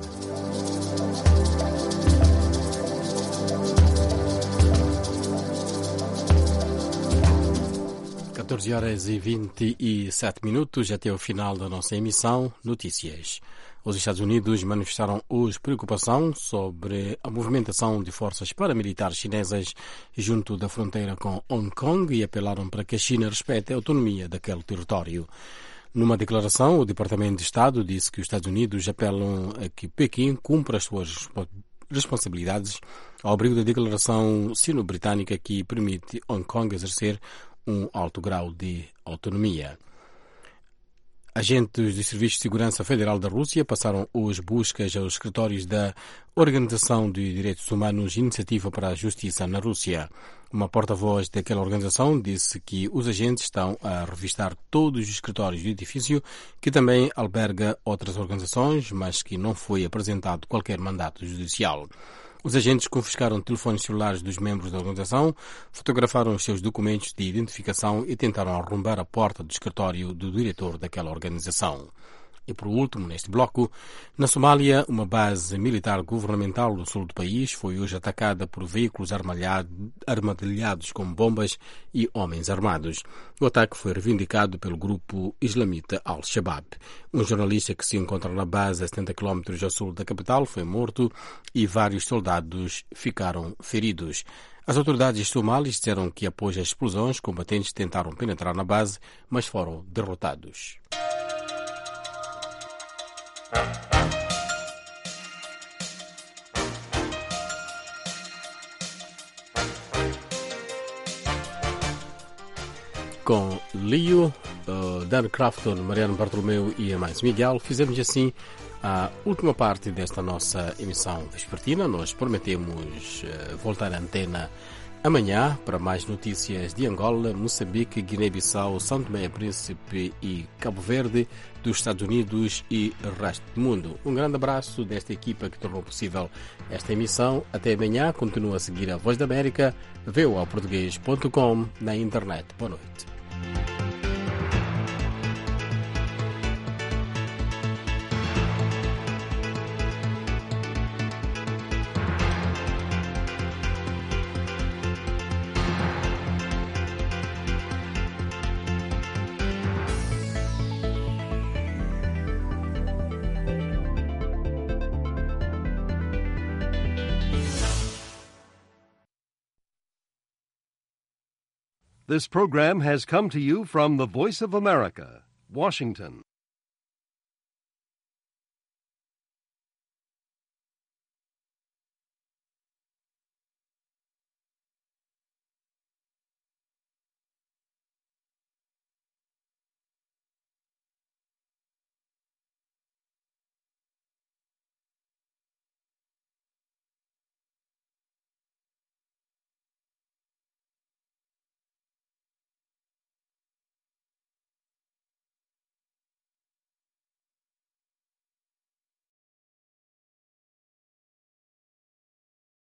[SPEAKER 1] catorze horas e vinte e sete minutos, até o final da nossa emissão. Notícias. Os Estados Unidos manifestaram hoje preocupação sobre a movimentação de forças paramilitares chinesas junto da fronteira com Hong Kong e apelaram para que a China respeite a autonomia daquele território. Numa declaração, o Departamento de Estado disse que os Estados Unidos apelam a que Pequim cumpra as suas responsabilidades ao abrigo da declaração sino-britânica que permite Hong Kong exercer um alto grau de autonomia. Agentes do Serviço de Segurança Federal da Rússia passaram hoje buscas aos escritórios da Organização de Direitos Humanos Iniciativa para a Justiça na Rússia. Uma porta-voz daquela organização disse que os agentes estão a revistar todos os escritórios do edifício, que também alberga outras organizações, mas que não foi apresentado qualquer mandato judicial. Os agentes confiscaram telefones celulares dos membros da organização, fotografaram os seus documentos de identificação e tentaram arrombar a porta do escritório do diretor daquela organização. E por último, neste bloco, na Somália, uma base militar governamental do sul do país foi hoje atacada por veículos armadilhados com bombas e homens armados. O ataque foi reivindicado pelo grupo islamita Al-Shabaab. Um jornalista que se encontra na base a setenta quilómetros ao sul da capital foi morto e vários soldados ficaram feridos. As autoridades somalis disseram que após as explosões, combatentes tentaram penetrar na base, mas foram derrotados. Com Leo, uh, Dan Crafton, Mariano Bartolomeu e Amâncio Miguel, fizemos assim a última parte desta nossa emissão vespertina. Nós prometemos uh, voltar à antena amanhã para mais notícias de Angola, Moçambique, Guiné-Bissau, São Tomé e Príncipe e Cabo Verde, dos Estados Unidos e o resto do mundo. Um grande abraço desta equipa que tornou possível esta emissão. Até amanhã. Continua a seguir a Voz da América, v o a português ponto com na internet. Boa noite.
[SPEAKER 5] This program has come to you from the Voice of America, Washington.